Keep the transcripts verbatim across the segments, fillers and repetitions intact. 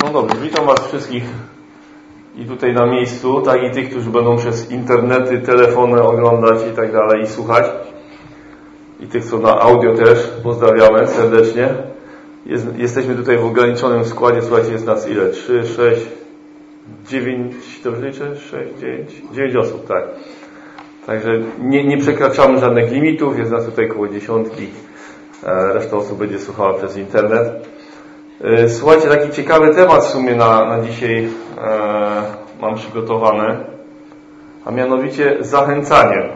No dobrze, witam Was wszystkich i tutaj na miejscu, tak i tych, którzy będą przez internety, telefony oglądać i tak dalej i słuchać. I tych, co na audio też, pozdrawiamy serdecznie. Jest, jesteśmy tutaj w ograniczonym składzie, słuchajcie, jest nas ile? trzy, sześć, dziewięć, dobrze liczę? sześć, dziewięć, dziewięć osób, tak. Także nie, nie przekraczamy żadnych limitów, jest nas tutaj około dziesiątki. Reszta osób będzie słuchała przez internet. Słuchajcie, taki ciekawy temat w sumie na, na dzisiaj e, mam przygotowany, a mianowicie zachęcanie.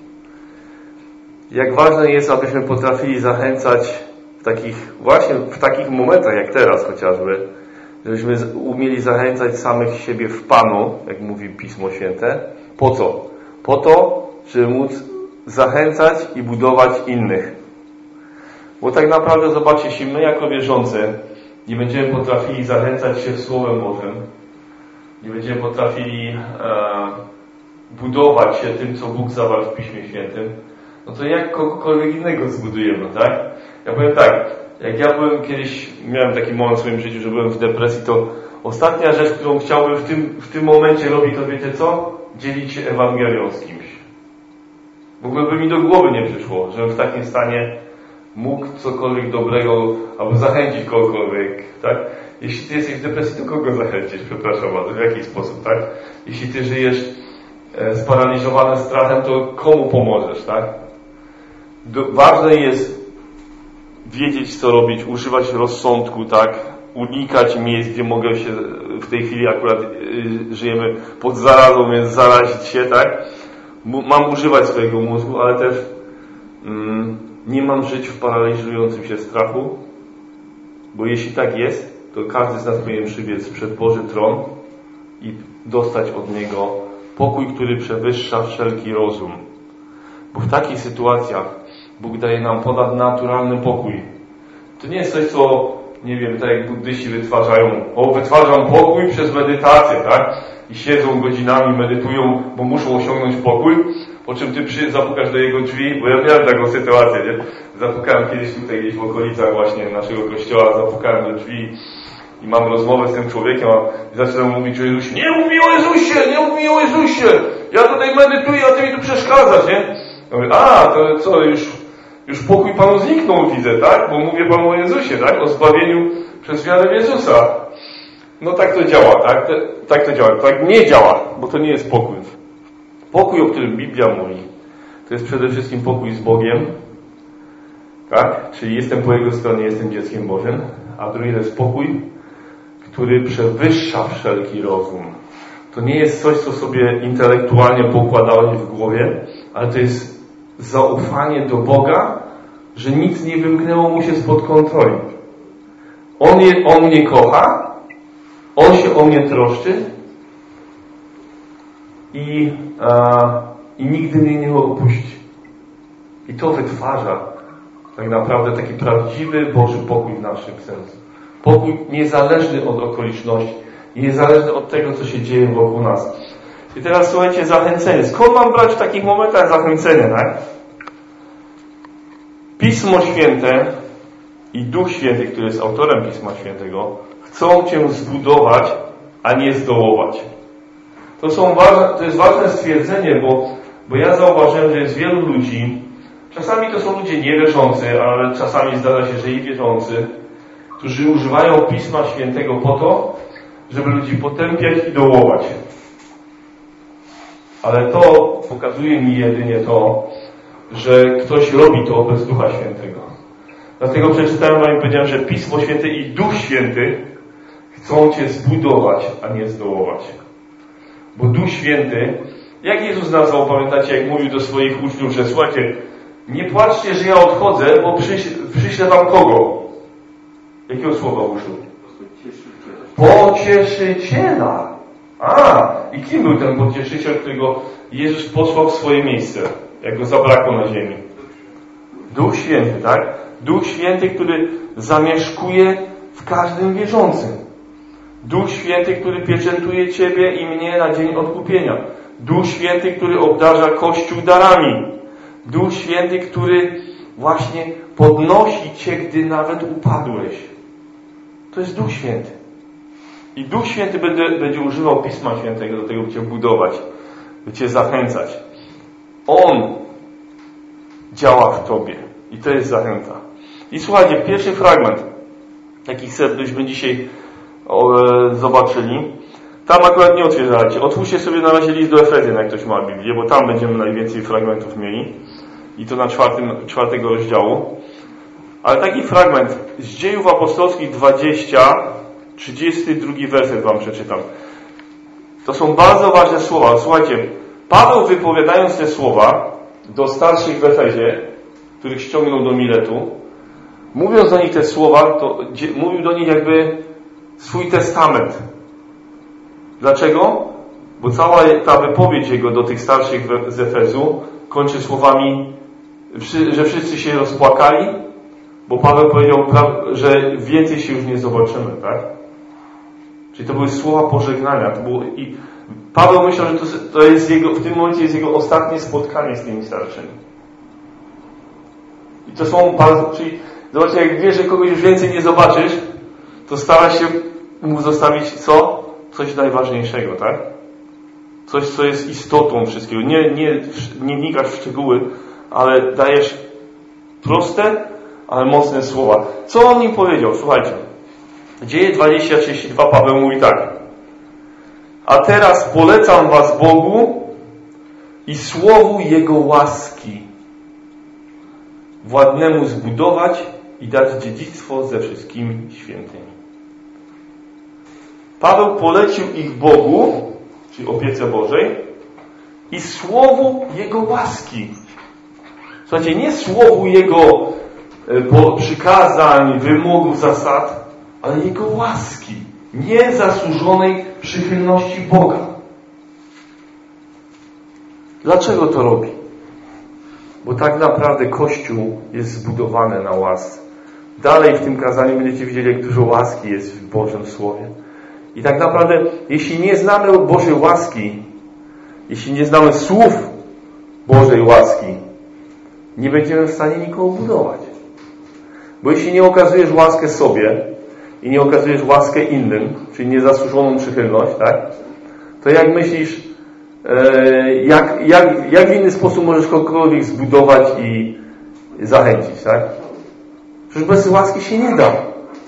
Jak ważne jest, abyśmy potrafili zachęcać w takich, właśnie w takich momentach jak teraz chociażby, żebyśmy umieli zachęcać samych siebie w Panu, jak mówi Pismo Święte. Po co? Po to, żeby móc zachęcać i budować innych. Bo tak naprawdę, zobaczcie, jeśli my jako wierzący nie będziemy potrafili zachęcać się Słowem Bożym, nie będziemy potrafili e, budować się tym, co Bóg zawarł w Piśmie Świętym, no to jak kogokolwiek innego zbudujemy, tak? Ja powiem tak, jak ja byłem kiedyś, miałem taki moment w swoim życiu, że byłem w depresji, to ostatnia rzecz, którą chciałbym w tym, w tym momencie robić, to wiecie co? Dzielić się Ewangelią z kimś. W ogóle by mi do głowy nie przyszło, żebym w takim stanie mógł cokolwiek dobrego, albo zachęcić kogokolwiek, tak? Jeśli ty jesteś w depresji, to kogo zachęcić? Przepraszam bardzo, w jaki sposób, tak? Jeśli ty żyjesz e, sparaliżowany strachem, to komu pomożesz, tak? Do, ważne jest wiedzieć, co robić, używać rozsądku, tak? Unikać miejsc, gdzie mogę się, w tej chwili akurat y, żyjemy pod zarazą, więc zarazić się, tak? M- mam używać swojego mózgu, ale też mm, nie mam żyć w paraliżującym się strachu, bo jeśli tak jest, to każdy z nas powinien przybiec przed Boży tron i dostać od Niego pokój, który przewyższa wszelki rozum. Bo w takich sytuacjach Bóg daje nam ponadnaturalny pokój. To nie jest coś, co, nie wiem, tak jak buddyści wytwarzają. O, wytwarzam pokój przez medytację, tak? I siedzą godzinami, medytują, bo muszą osiągnąć pokój. Po czym ty przy, zapukasz do jego drzwi, bo ja miałem taką sytuację, nie? Zapukałem kiedyś tutaj gdzieś w okolicach właśnie naszego kościoła, zapukałem do drzwi i mam rozmowę z tym człowiekiem, a zaczynam mówić o Jezusie. Nie mów mi o Jezusie, nie mów mi o Jezusie! Ja tutaj medytuję, a ty mi tu przeszkadzasz, nie? Ja mówię, a, to co, już, już pokój Panu zniknął, widzę, tak? Bo mówię Panu o Jezusie, tak? O zbawieniu przez wiarę w Jezusa. No tak to działa, tak? Tak to działa. Tak nie działa, bo to nie jest pokój. Pokój, o którym Biblia mówi, to jest przede wszystkim pokój z Bogiem, tak? Czyli jestem po Jego stronie, jestem dzieckiem Bożym, a drugi to jest pokój, który przewyższa wszelki rozum. To nie jest coś, co sobie intelektualnie pokładałeś w głowie, ale to jest zaufanie do Boga, że nic nie wymknęło mu się spod kontroli. On, je, on mnie kocha, On się o mnie troszczy, I, a, i nigdy mnie nie opuści. I to wytwarza tak naprawdę taki prawdziwy Boży pokój w naszym sercu. Pokój niezależny od okoliczności, niezależny od tego, co się dzieje wokół nas. I teraz słuchajcie, zachęcenie. Skąd mam brać w takich momentach zachęcenie, tak? Pismo Święte i Duch Święty, który jest autorem Pisma Świętego, chcą Cię zbudować, a nie zdołować. To, są ważne, to jest ważne stwierdzenie, bo, bo ja zauważyłem, że jest wielu ludzi, czasami to są ludzie niewierzący, ale czasami zdarza się, że i wierzący, którzy używają Pisma Świętego po to, żeby ludzi potępiać i dołować. Ale to pokazuje mi jedynie to, że ktoś robi to bez Ducha Świętego. Dlatego przeczytałem wam i powiedziałem, że Pismo Święte i Duch Święty chcą Cię zbudować, a nie zdołować. Bo Duch Święty, jak Jezus nazwał, pamiętacie, jak mówił do swoich uczniów, że słuchajcie, nie płaczcie, że ja odchodzę, bo przyś, przyślę wam kogo? Jakiego słowa użył? Pocieszyciela. A, i kim był ten pocieszyciel, którego Jezus posłał w swoje miejsce, jak go zabrakło na ziemi? Duch Święty, tak? Duch Święty, który zamieszkuje w każdym wierzącym. Duch Święty, który pieczętuje Ciebie i mnie na dzień odkupienia. Duch Święty, który obdarza Kościół darami. Duch Święty, który właśnie podnosi Cię, gdy nawet upadłeś. To jest Duch Święty. I Duch Święty będzie, będzie używał Pisma Świętego do tego, by Cię budować, by Cię zachęcać. On działa w Tobie. I to jest zachęta. I słuchajcie, pierwszy fragment, jaki chcę, byśmy dzisiaj o, e, zobaczyli. Tam akurat nie otwierajcie. Otwórzcie sobie na razie list do Efezjan, jak ktoś ma Biblię, bo tam będziemy najwięcej fragmentów mieli. I to na czwartym, czwartego rozdziału. Ale taki fragment z Dziejów Apostolskich dwadzieścia, trzydziesty drugi werset wam przeczytam. To są bardzo ważne słowa. Słuchajcie, Paweł wypowiadając te słowa do starszych w Efezie, których ściągnął do Miletu, mówiąc do nich te słowa, to mówił do nich jakby swój testament. Dlaczego? Bo cała ta wypowiedź jego do tych starszych z Efezu kończy słowami, że wszyscy się rozpłakali, bo Paweł powiedział, że więcej się już nie zobaczymy, tak? Czyli to były słowa pożegnania. To było, i Paweł myślał, że to, to jest jego, w tym momencie jest jego ostatnie spotkanie z tymi starszymi. I to są bardzo, czyli zobaczcie, jak wiesz, że kogoś już więcej nie zobaczysz, to starasz się mu zostawić co? Coś najważniejszego, tak? Coś, co jest istotą wszystkiego. Nie, nie, nie wnikasz w szczegóły, ale dajesz proste, ale mocne słowa. Co on im powiedział? Słuchajcie. Dzieje dwadzieścia trzydzieści dwa Paweł mówi tak. A teraz polecam was Bogu i słowu Jego łaski, władnemu zbudować i dać dziedzictwo ze wszystkimi świętymi. Paweł polecił ich Bogu, czyli opiece Bożej, i słowu Jego łaski. Słuchajcie, nie słowu Jego przykazań, wymogów, zasad, ale Jego łaski, niezasłużonej przychylności Boga. Dlaczego to robi? Bo tak naprawdę Kościół jest zbudowany na łasce. Dalej w tym kazaniu będziecie widzieli, jak dużo łaski jest w Bożym Słowie. I tak naprawdę, jeśli nie znamy Bożej łaski, jeśli nie znamy słów Bożej łaski, nie będziemy w stanie nikogo budować. Bo jeśli nie okazujesz łaskę sobie i nie okazujesz łaskę innym, czyli niezasłużoną przychylność, tak? To jak myślisz, e, jak, jak, jak w inny sposób możesz kogokolwiek zbudować i zachęcić, tak? Przecież bez łaski się nie da.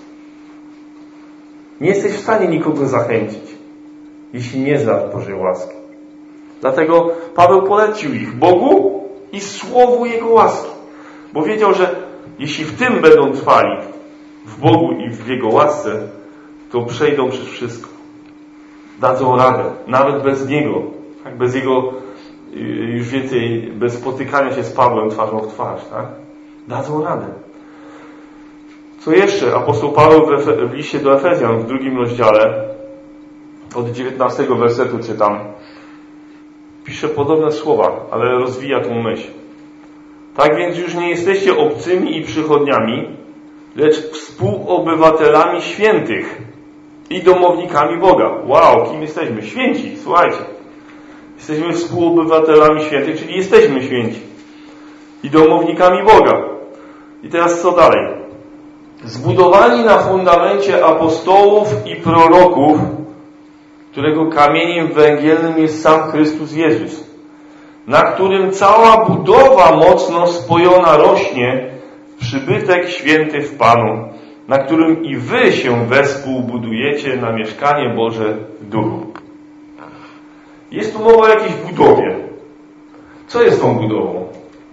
Nie jesteś w stanie nikogo zachęcić, jeśli nie znasz Bożej łaski. Dlatego Paweł polecił ich Bogu i słowu Jego łaski. Bo wiedział, że jeśli w tym będą trwali, w Bogu i w Jego łasce, to przejdą przez wszystko. Dadzą radę. Nawet bez Niego. Tak, bez Jego, już więcej, bez spotykania się z Pawłem twarzą w twarz. Tak? Dadzą radę. Co jeszcze? Apostoł Paweł w, Efe, w liście do Efezjan w drugim rozdziale od dziewiętnastego wersetu czytam. Pisze podobne słowa, ale rozwija tą myśl. Tak więc już nie jesteście obcymi i przychodniami, lecz współobywatelami świętych i domownikami Boga. Wow, kim jesteśmy? Święci, słuchajcie. Jesteśmy współobywatelami świętych, czyli jesteśmy święci. I domownikami Boga. I teraz co dalej? Zbudowani na fundamencie apostołów i proroków, którego kamieniem węgielnym jest sam Chrystus Jezus, na którym cała budowa mocno spojona rośnie w przybytek święty w Panu, na którym i wy się wespół budujecie na mieszkanie Boże w duchu. Jest tu mowa o jakiejś budowie. Co jest tą budową?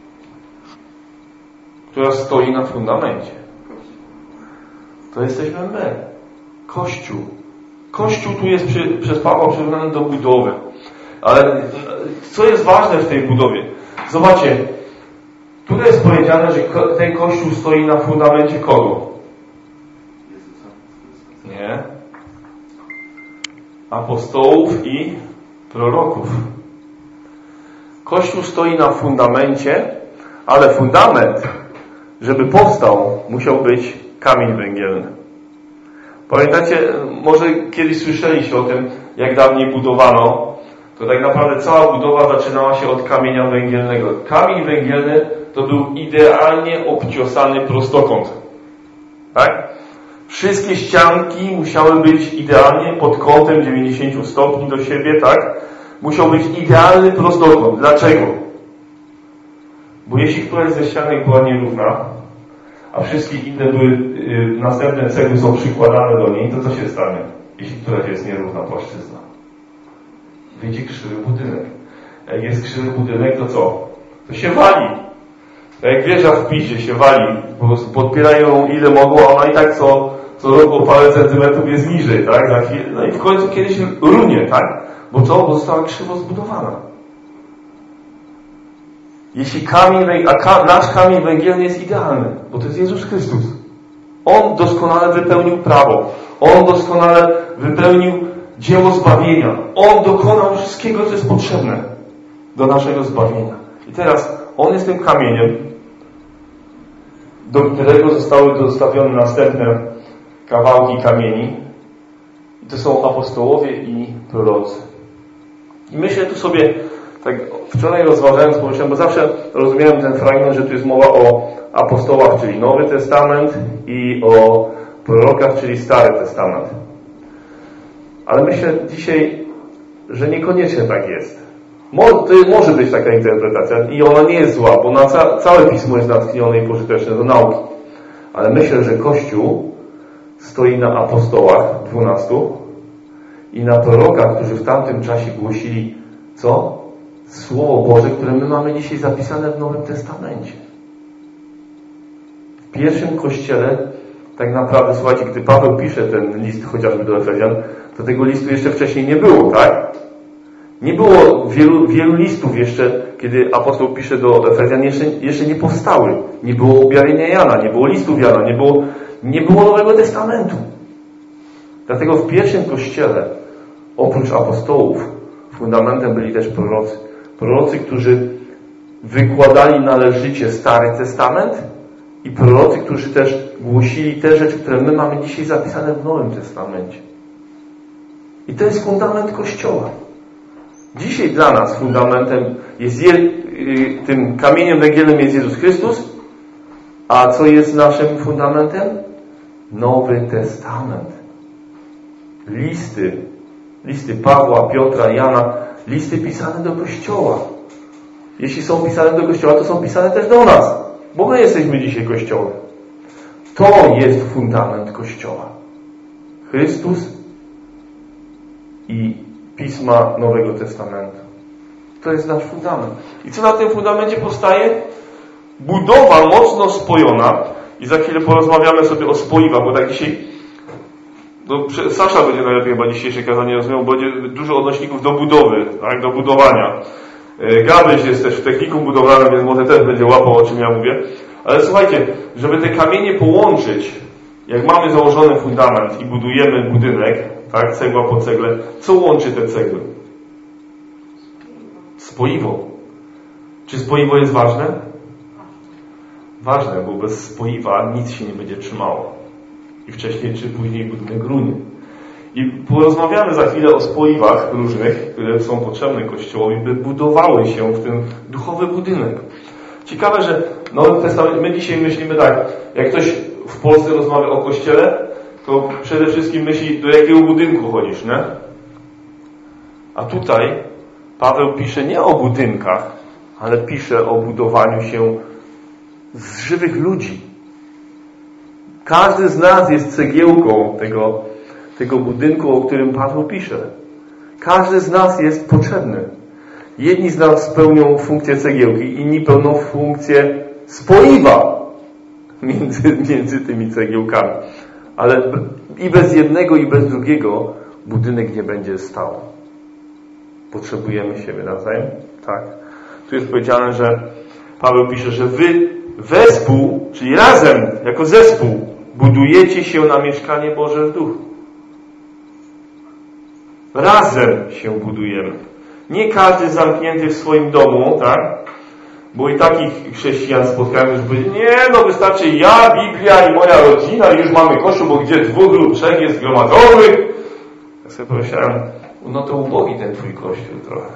Która stoi na fundamencie. To jesteśmy my. Kościół. Kościół tu jest przy, przez Pawła przyrównany do budowy. Ale co jest ważne w tej budowie? Zobaczcie, tutaj jest powiedziane, że ten Kościół stoi na fundamencie kogo? Nie. Apostołów i proroków. Kościół stoi na fundamencie, ale fundament, żeby powstał, musiał być kamień węgielny. Pamiętacie, może kiedyś słyszeliście o tym, jak dawniej budowano, to tak naprawdę cała budowa zaczynała się od kamienia węgielnego. Kamień węgielny to był idealnie obciosany prostokąt. Tak? Wszystkie ścianki musiały być idealnie pod kątem dziewięćdziesiąt stopni do siebie, tak? Musiał być idealny prostokąt. Dlaczego? Bo jeśli któraś ze ścianek była nierówna, a wszystkie inne były, yy, następne cegły są przykładane do niej, to co się stanie? Jeśli któraś jest nierówna płaszczyzna? Wyjdzie krzywy budynek. Jak jest krzywy budynek, to co? To się wali. Jak wieża w Pizie się wali, po prostu podpierają ją ile mogą, a ona i tak co, co roku o parę centymetrów jest niżej, tak? Za chwilę, no i w końcu kiedyś runie, tak? Bo co? Bo została krzywo zbudowana. Jeśli kamień, a ka, nasz kamień węgielny jest idealny, bo to jest Jezus Chrystus. On doskonale wypełnił prawo. On doskonale wypełnił dzieło zbawienia. On dokonał wszystkiego, co jest potrzebne do naszego zbawienia. I teraz On jest tym kamieniem, do którego zostały dostawione następne kawałki kamieni. I to są apostołowie i prorocy. I myślę tu sobie, tak wczoraj rozważając, pomyślałem, bo zawsze rozumiałem ten fragment, że tu jest mowa o apostołach, czyli Nowy Testament, i o prorokach, czyli Stary Testament. Ale myślę dzisiaj, że niekoniecznie tak jest. To może być taka interpretacja i ona nie jest zła, bo na ca całe Pismo jest natchnione i pożyteczne do nauki. Ale myślę, że Kościół stoi na apostołach, dwunastu, i na prorokach, którzy w tamtym czasie głosili co? Słowo Boże, które my mamy dzisiaj zapisane w Nowym Testamencie. W pierwszym Kościele tak naprawdę, słuchajcie, gdy Paweł pisze ten list chociażby do Efezjan, to tego listu jeszcze wcześniej nie było, tak? Nie było wielu, wielu listów jeszcze, kiedy apostoł pisze do Efezjan, jeszcze, jeszcze nie powstały. Nie było objawienia Jana, nie było listów Jana, nie było, nie było Nowego Testamentu. Dlatego w pierwszym Kościele, oprócz apostołów, fundamentem byli też prorocy. Prorocy, którzy wykładali należycie Stary Testament i prorocy, którzy też głosili te rzeczy, które my mamy dzisiaj zapisane w Nowym Testamencie. I to jest fundament Kościoła. Dzisiaj dla nas fundamentem jest je, tym kamieniem węgielnym jest Jezus Chrystus, a co jest naszym fundamentem? Nowy Testament. Listy, listy Pawła, Piotra, Jana, listy pisane do Kościoła. Jeśli są pisane do Kościoła, to są pisane też do nas, bo my jesteśmy dzisiaj Kościołem. To jest fundament Kościoła. Chrystus i Pisma Nowego Testamentu. To jest nasz fundament. I co na tym fundamencie powstaje? Budowa mocno spojona. I za chwilę porozmawiamy sobie o spoiwach, bo tak dzisiaj no, Sasza będzie najlepiej chyba dzisiejsze kazanie rozumiał, bo będzie dużo odnośników do budowy, tak, do budowania. Gabyś jest też w technikum budowlanym, więc może też będzie łapał, o czym ja mówię. Ale słuchajcie, żeby te kamienie połączyć, jak mamy założony fundament i budujemy budynek, tak, cegła po cegle, co łączy te cegły? Spoiwo. Czy spoiwo jest ważne? Ważne, bo bez spoiwa nic się nie będzie trzymało. I wcześniej czy później budynek runie. I porozmawiamy za chwilę o spoiwach różnych, które są potrzebne Kościołowi, by budowały się w ten duchowy budynek. Ciekawe, że w Nowym Testamencie, my dzisiaj myślimy tak, jak ktoś w Polsce rozmawia o Kościele, to przede wszystkim myśli, do jakiego budynku chodzisz, nie? A tutaj Paweł pisze nie o budynkach, ale pisze o budowaniu się z żywych ludzi. Każdy z nas jest cegiełką tego, tego budynku, o którym Paweł pisze. Każdy z nas jest potrzebny. Jedni z nas pełnią funkcję cegiełki, inni pełnią funkcję spoiwa między, między tymi cegiełkami. Ale i bez jednego, i bez drugiego budynek nie będzie stał. Potrzebujemy siebie nawzajem. Tak. Tu jest powiedziane, że Paweł pisze, że wy wespół, czyli razem, jako zespół, budujecie się na mieszkanie Boże w duchu. Razem się budujemy. Nie każdy zamknięty w swoim domu, tak? Bo i takich chrześcijan spotkałem, że powiedzieli, nie, no wystarczy ja, Biblia i moja rodzina i już mamy Kościół, bo gdzie dwóch lub trzech jest zgromadzonych. Ja sobie pomyślałem, no to ubogi ten twój Kościół trochę.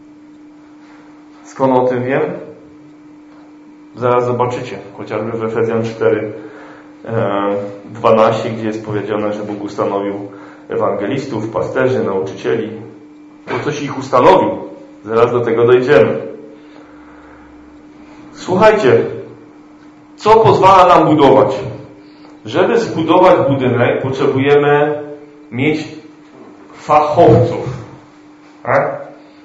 Skąd o tym wiem? Zaraz zobaczycie, chociażby w Efezjan cztery, dwanaście, gdzie jest powiedziane, że Bóg ustanowił ewangelistów, pasterzy, nauczycieli. Bo coś ich ustanowił. Zaraz do tego dojdziemy. Słuchajcie, co pozwala nam budować? Żeby zbudować budynek, potrzebujemy mieć fachowców. Tak?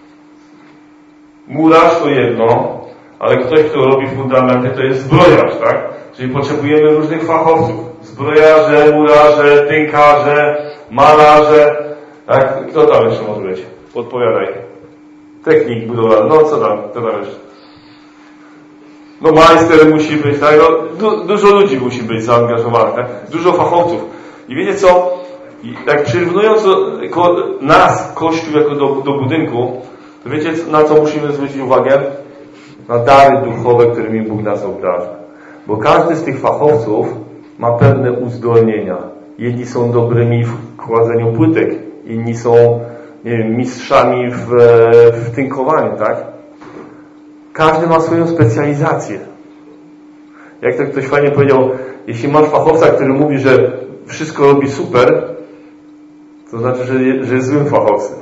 Murarz to jedno, ale ktoś, kto robi fundamenty, to jest zbrojarz, tak? Czyli potrzebujemy różnych fachowców. Zbrojarze, murarze, tynkarze, malarze. Tak? Kto tam jeszcze może być? Podpowiadaj. Technik budowlany. No co tam? Kto tam jeszcze? No majster musi być, tak? No, du dużo ludzi musi być zaangażowanych, tak? Dużo fachowców. I wiecie co? Jak przyrównując nas, Kościół, jako do, do budynku, to wiecie, na co musimy zwrócić uwagę? Na dary duchowe, którymi Bóg nas obdarza. Bo każdy z tych fachowców ma pewne uzdolnienia. Jedni są dobrymi w kładzeniu płytek, inni są, nie wiem, mistrzami w, w tynkowaniu, tak? Każdy ma swoją specjalizację. Jak to ktoś fajnie powiedział, jeśli masz fachowca, który mówi, że wszystko robi super, to znaczy, że, że jest złym fachowcem.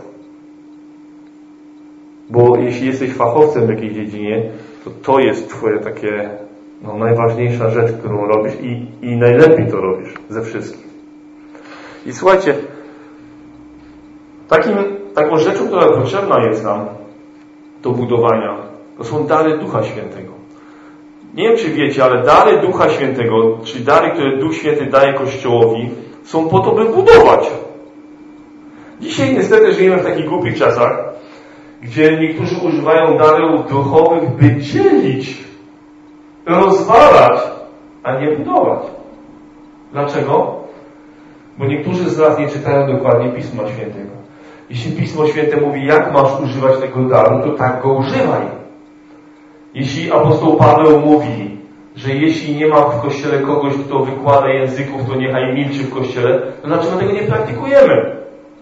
Bo jeśli jesteś fachowcem w jakiejś dziedzinie, to to jest twoje takie no, najważniejsza rzecz, którą robisz i, i najlepiej to robisz ze wszystkich. I słuchajcie, takim, taką rzeczą, która potrzebna jest nam do budowania, to są dary Ducha Świętego. Nie wiem, czy wiecie, ale dary Ducha Świętego, czyli dary, które Duch Święty daje Kościołowi, są po to, by budować. Dzisiaj niestety żyjemy w takich głupich czasach, gdzie niektórzy używają darów duchowych, by dzielić, rozwalać, a nie budować. Dlaczego? Bo niektórzy z nas nie czytają dokładnie Pisma Świętego. Jeśli Pismo Święte mówi, jak masz używać tego daru, to tak go używaj. Jeśli apostoł Paweł mówi, że jeśli nie ma w Kościele kogoś, kto wykłada języków, to niechaj milczy w Kościele, to dlaczego tego nie praktykujemy?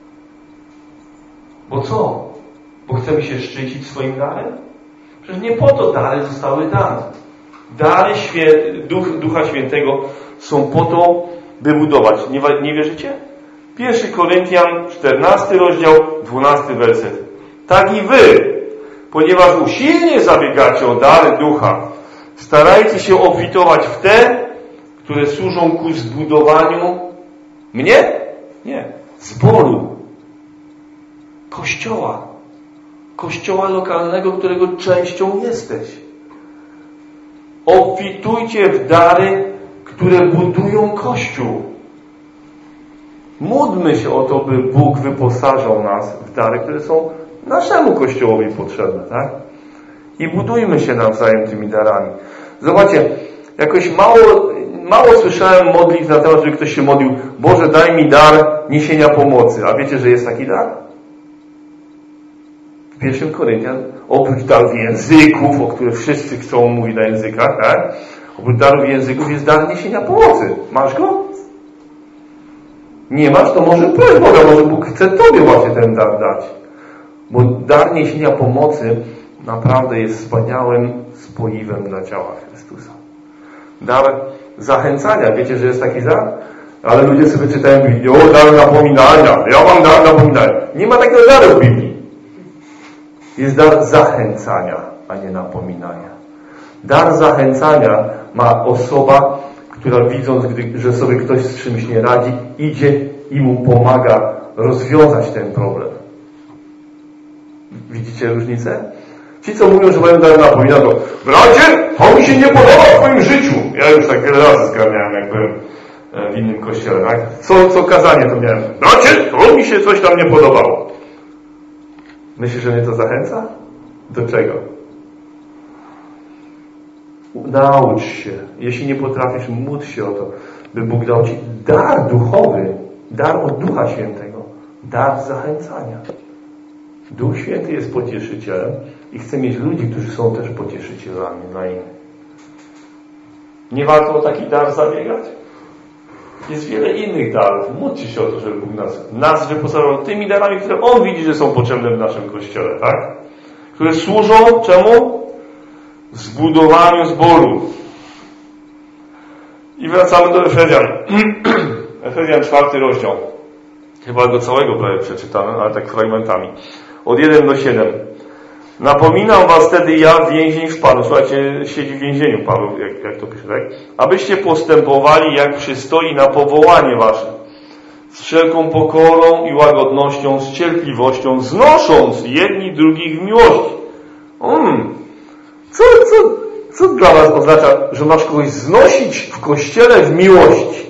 Bo co? Bo chcemy się szczycić swoim darem? Przecież nie po to dary zostały dane. Dary Świę... Duch, Ducha Świętego są po to, by budować. Nie, nie wierzycie? Pierwszy Koryntian, czternasty rozdział, dwunasty werset. Tak i wy, ponieważ usilnie zabiegacie o dary Ducha, starajcie się obfitować w te, które służą ku zbudowaniu mnie? Nie. Zboru. Kościoła. Kościoła lokalnego, którego częścią jesteś. Obfitujcie w dary, które budują Kościół. Módlmy się o to, by Bóg wyposażał nas w dary, które są naszemu Kościołowi potrzebne, tak? I budujmy się nawzajem tymi darami. Zobaczcie, jakoś mało, mało słyszałem modlitw na temat, że ktoś się modlił, Boże, daj mi dar niesienia pomocy. A wiecie, że jest taki dar? W pierwszym Koryntian, oprócz darów języków, o których wszyscy chcą mówić na językach, tak? Oprócz darów języków jest dar niesienia pomocy. Masz go? Nie masz? To może proś Boga, może Bóg chce Tobie właśnie ten dar dać. Bo dar niesienia pomocy naprawdę jest wspaniałym spoiwem dla ciała Chrystusa. Dar zachęcania. Wiecie, że jest taki dar? Ale ludzie sobie czytają w Biblii, o, dar napominania. Ja mam dar napominania. Nie ma takiego daru w Biblii. Jest dar zachęcania, a nie napominania. Dar zachęcania ma osoba, która widząc, gdy, że sobie ktoś z czymś nie radzi, idzie i mu pomaga rozwiązać ten problem. Widzicie różnicę? Ci, co mówią, że mają dar napominania, to bracie, to mi się nie podoba w twoim życiu. Ja już tak wiele razy zgarniałem, jak byłem w innym kościele, tak? Co, co kazanie to miałem. Bracie, to mi się coś tam nie podobało. Myślisz, że mnie to zachęca? Do czego? Naucz się. Jeśli nie potrafisz, módl się o to, by Bóg dał Ci dar duchowy, dar od Ducha Świętego, dar zachęcania. Duch Święty jest pocieszycielem i chce mieć ludzi, którzy są też pocieszycielami dla innych. Nie warto o taki dar zabiegać? Jest wiele innych darów. Módlcie się o to, żeby Bóg nas, nas wyposażał tymi darami, które On widzi, że są potrzebne w naszym Kościele, tak? Które służą czemu? Zbudowaniu zboru. I wracamy do Efezjan. Efezjan czwarty rozdział. Chyba go całego prawie przeczytałem, ale tak fragmentami. Od jeden do siedem. Napominam was wtedy ja, więzień w Panu. Słuchajcie, siedzi w więzieniu Paweł, jak, jak to pisze, tak? Abyście postępowali jak przystoi na powołanie wasze. Z wszelką pokorą i łagodnością, z cierpliwością, znosząc jedni drugich w miłości. Mm. Co, co, co dla was oznacza, że masz kogoś znosić w Kościele w miłości?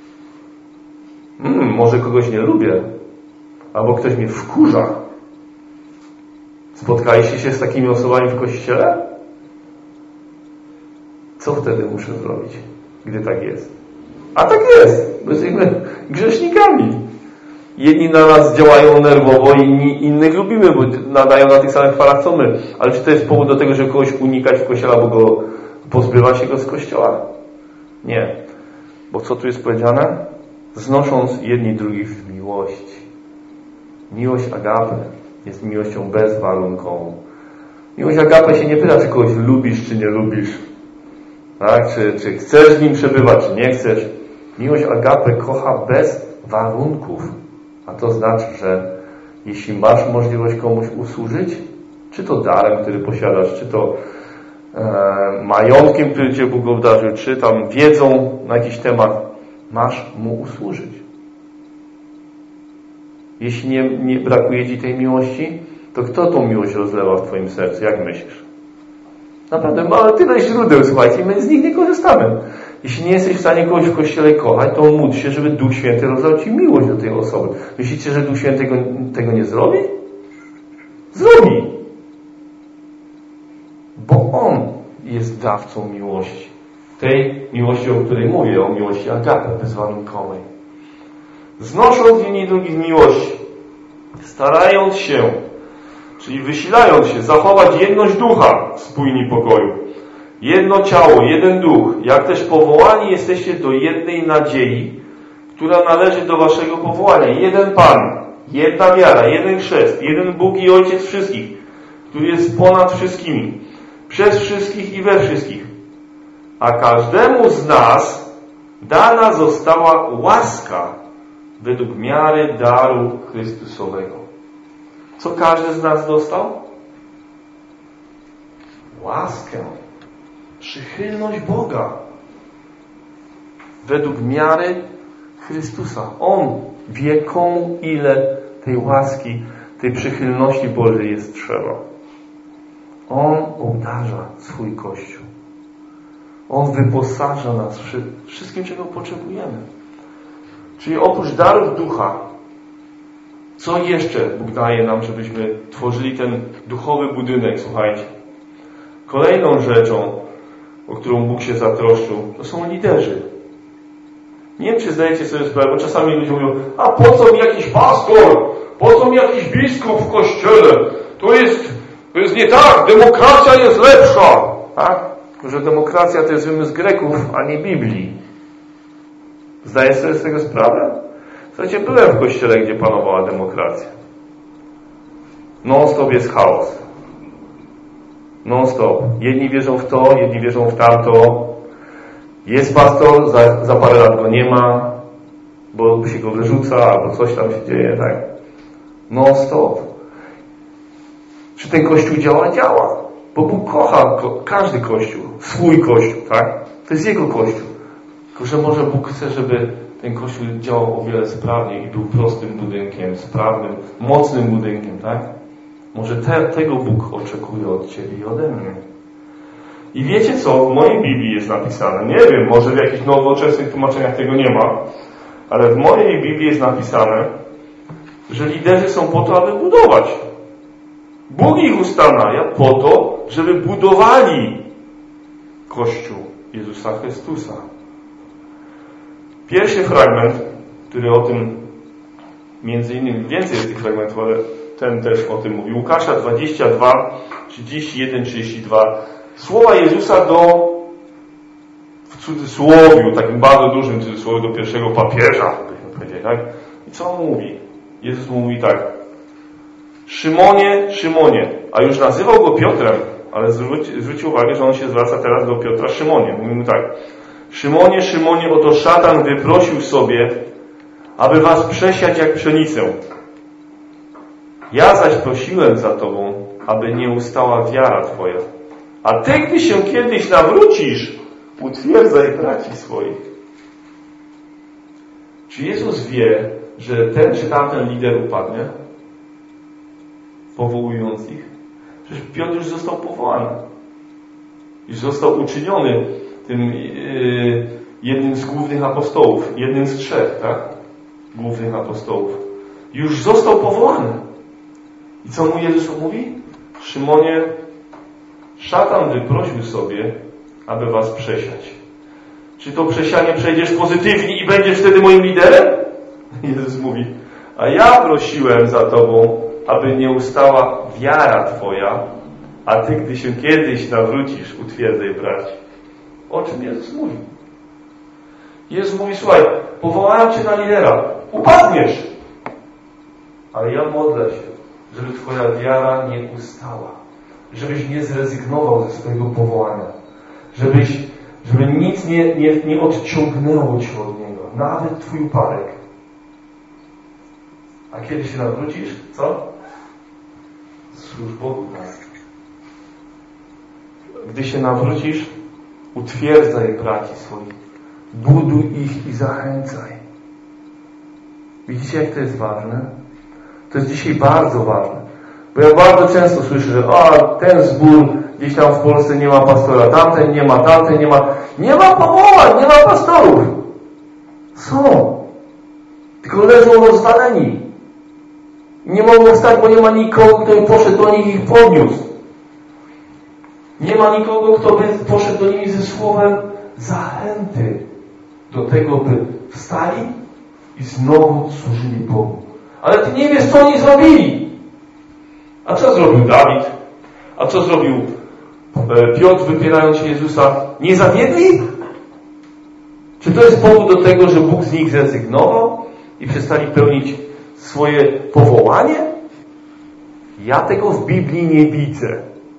Mm, może kogoś nie lubię. Albo ktoś mnie wkurza. Spotkaliście się z takimi osobami w Kościele? Co wtedy muszę zrobić, gdy tak jest? A tak jest, bo jesteśmy grzesznikami. Jedni na nas działają nerwowo, inni innych lubimy, bo nadają na tych samych falach co my. Ale czy to jest powód do tego, żeby kogoś unikać w Kościele, albo go pozbywać się go z Kościoła? Nie. Bo co tu jest powiedziane? Znosząc jedni drugich w miłości. Miłość agape jest miłością bezwarunkową. Miłość agape się nie pyta, czy kogoś lubisz, czy nie lubisz. Tak? Czy, czy chcesz z nim przebywać, czy nie chcesz. Miłość agape kocha bez warunków. A to znaczy, że jeśli masz możliwość komuś usłużyć, czy to darem, który posiadasz, czy to e, majątkiem, który Cię Bóg obdarzył, czy tam wiedzą na jakiś temat, masz mu usłużyć. Jeśli nie, nie brakuje Ci tej miłości, to kto tą miłość rozlewa w Twoim sercu? Jak myślisz? Naprawdę mamy tyle źródeł, słuchajcie, i my z nich nie korzystamy. Jeśli nie jesteś w stanie kogoś w Kościele kochać, to módl się, żeby Duch Święty rozdał Ci miłość do tej osoby. Myślicie, że Duch Święty tego, tego nie zrobi? Zrobi! Bo On jest dawcą miłości. Tej miłości, o której mówię, o miłości agape, bezwarunkowej. Znosząc jedni drugich miłości, starając się, czyli wysilając się, zachować jedność ducha, spójni pokoju. Jedno ciało, jeden duch, jak też powołani jesteście do jednej nadziei, która należy do waszego powołania. Jeden Pan, jedna wiara, jeden chrzest, jeden Bóg i Ojciec wszystkich, który jest ponad wszystkimi, przez wszystkich i we wszystkich. A każdemu z nas dana została łaska według miary daru Chrystusowego. Co każdy z nas dostał? Łaskę. Przychylność Boga. Według miary Chrystusa. On wie, komu ile tej łaski, tej przychylności Bożej jest trzeba. On obdarza swój Kościół. On wyposaża nas wszystkim, czego potrzebujemy. Czyli oprócz darów ducha, co jeszcze Bóg daje nam, żebyśmy tworzyli ten duchowy budynek, słuchajcie. Kolejną rzeczą, o którą Bóg się zatroszczył, to są liderzy. Nie wiem, czy zdajecie sobie sprawę, bo czasami ludzie mówią, a po co mi jakiś pastor? Po co mi jakiś biskup w kościele? To jest, to jest nie tak, demokracja jest lepsza. Tak? Że demokracja to jest wymysł Greków, a nie Biblii. Zdajesz sobie z tego sprawę? Słuchajcie, byłem w kościele, gdzie panowała demokracja. Non-stop jest chaos. Non-stop. Jedni wierzą w to, jedni wierzą w tamto. Jest pastor, za, za parę lat go nie ma, bo się go wyrzuca, albo coś tam się dzieje, tak? Non-stop. Czy ten kościół działa? Działa. Bo Bóg kocha ko- każdy kościół, swój kościół, tak? To jest jego kościół. Tylko, że może Bóg chce, żeby ten kościół działał o wiele sprawniej i był prostym budynkiem, sprawnym, mocnym budynkiem, tak? Może te, tego Bóg oczekuje od Ciebie i ode mnie. I wiecie co? W mojej Biblii jest napisane, nie wiem, może w jakichś nowoczesnych tłumaczeniach tego nie ma, ale w mojej Biblii jest napisane, że liderzy są po to, aby budować. Bóg ich ustanawia po to, żeby budowali Kościół Jezusa Chrystusa. Pierwszy fragment, który o tym, między innymi więcej jest tych fragmentów, ale ten też o tym mówi. Łukasza dwadzieścia dwa, trzydzieści jeden, trzydzieści dwa. Słowa Jezusa do, w cudzysłowiu, takim bardzo dużym cudzysłowiu, do pierwszego papieża, byśmy powiedzieli, tak? I co on mówi? Jezus mu mówi tak. Szymonie, Szymonie, a już nazywał go Piotrem, ale zwróć, zwróć uwagę, że on się zwraca teraz do Piotra Szymonie. Mówi mu tak. Szymonie, Szymonie, oto szatan wyprosił sobie, aby was przesiać jak pszenicę. Ja zaś prosiłem za tobą, aby nie ustała wiara twoja. A ty, gdy się kiedyś nawrócisz, utwierdzaj braci swoich. Czy Jezus wie, że ten czy tamten lider upadnie? Powołując ich? Przecież Piotr już został powołany. Już został uczyniony tym yy, jednym z głównych apostołów. Jednym z trzech, tak? Głównych apostołów. Już został powołany. I co mu Jezus mówi? Szymonie, szatan wyprosił sobie, aby was przesiać. Czy to przesianie przejdziesz pozytywnie i będziesz wtedy moim liderem? Jezus mówi, a ja prosiłem za tobą, aby nie ustała wiara twoja, a ty, gdy się kiedyś nawrócisz, utwierdzaj braci. O czym Jezus mówi? Jezus mówi, słuchaj, powołałem cię na lidera, upadniesz. Ale ja modlę się, żeby twoja wiara nie ustała. Żebyś nie zrezygnował ze swojego powołania. Żebyś, żeby nic nie, nie, nie odciągnęło cię od niego. Nawet twój upadek. A kiedy się nawrócisz, co? Służ Bogu. Gdy się nawrócisz, utwierdzaj braci swoich. Buduj ich i zachęcaj. Widzicie, jak to jest ważne? To jest dzisiaj bardzo ważne. Bo ja bardzo często słyszę, że a, ten zbór gdzieś tam w Polsce nie ma pastora, tamten nie ma, tamten nie ma. Nie ma powołań, nie ma pastorów. Są. Tylko leżą rozwaleni. Nie mogą wstać, bo nie ma nikogo, kto by poszedł do nich i ich podniósł. Nie ma nikogo, kto by poszedł do nich ze słowem zachęty do tego, by wstali i znowu służyli Bogu. Ale ty nie wiesz, co oni zrobili. A co zrobił Dawid? A co zrobił Piotr, wypierając się Jezusa? Nie zawiedli? Czy to jest powód do tego, że Bóg z nich zrezygnował i przestali pełnić swoje powołanie? Ja tego w Biblii nie widzę.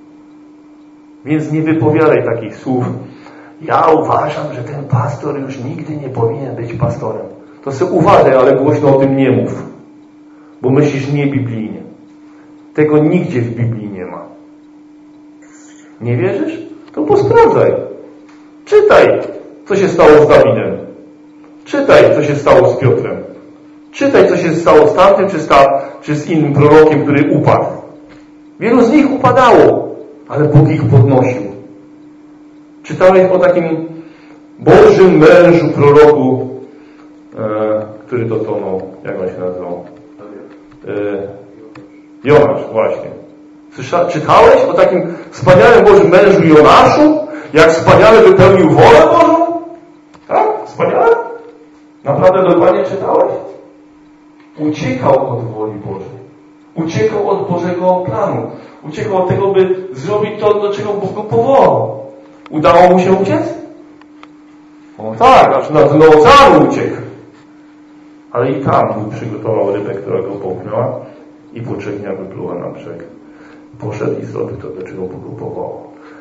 Więc nie wypowiadaj takich słów. Ja uważam, że ten pastor już nigdy nie powinien być pastorem. To sobie uważaj, ale głośno o tym nie mów. Bo myślisz nie biblijnie. Tego nigdzie w Biblii nie ma. Nie wierzysz? To posprawdzaj. Czytaj, co się stało z Dawidem. Czytaj, co się stało z Piotrem. Czytaj, co się stało z tamtym, czy z, ta, czy z innym prorokiem, który upadł. Wielu z nich upadało, ale Bóg ich podnosił. Czytałeś o takim Bożym mężu, proroku, e, który dotonął. Jak on się nazywał? E, Jonasz, właśnie. Słysza, czytałeś o takim wspaniałym Bożym mężu Jonaszu? Jak wspaniale wypełnił wolę Bożą? Tak? Wspaniale? Naprawdę dokładnie czytałeś? Uciekał od woli Bożej. Uciekał od Bożego planu. Uciekał od tego, by zrobić to, do czego Bóg go powołał. Udało mu się uciec? O tak, aż na dno oceanu uciekł. Ale i tam Bóg przygotował rybę, która go połknęła i po trzech dniach wypluła na brzeg. Poszedł i zrobił to, do czego Bóg go powołał.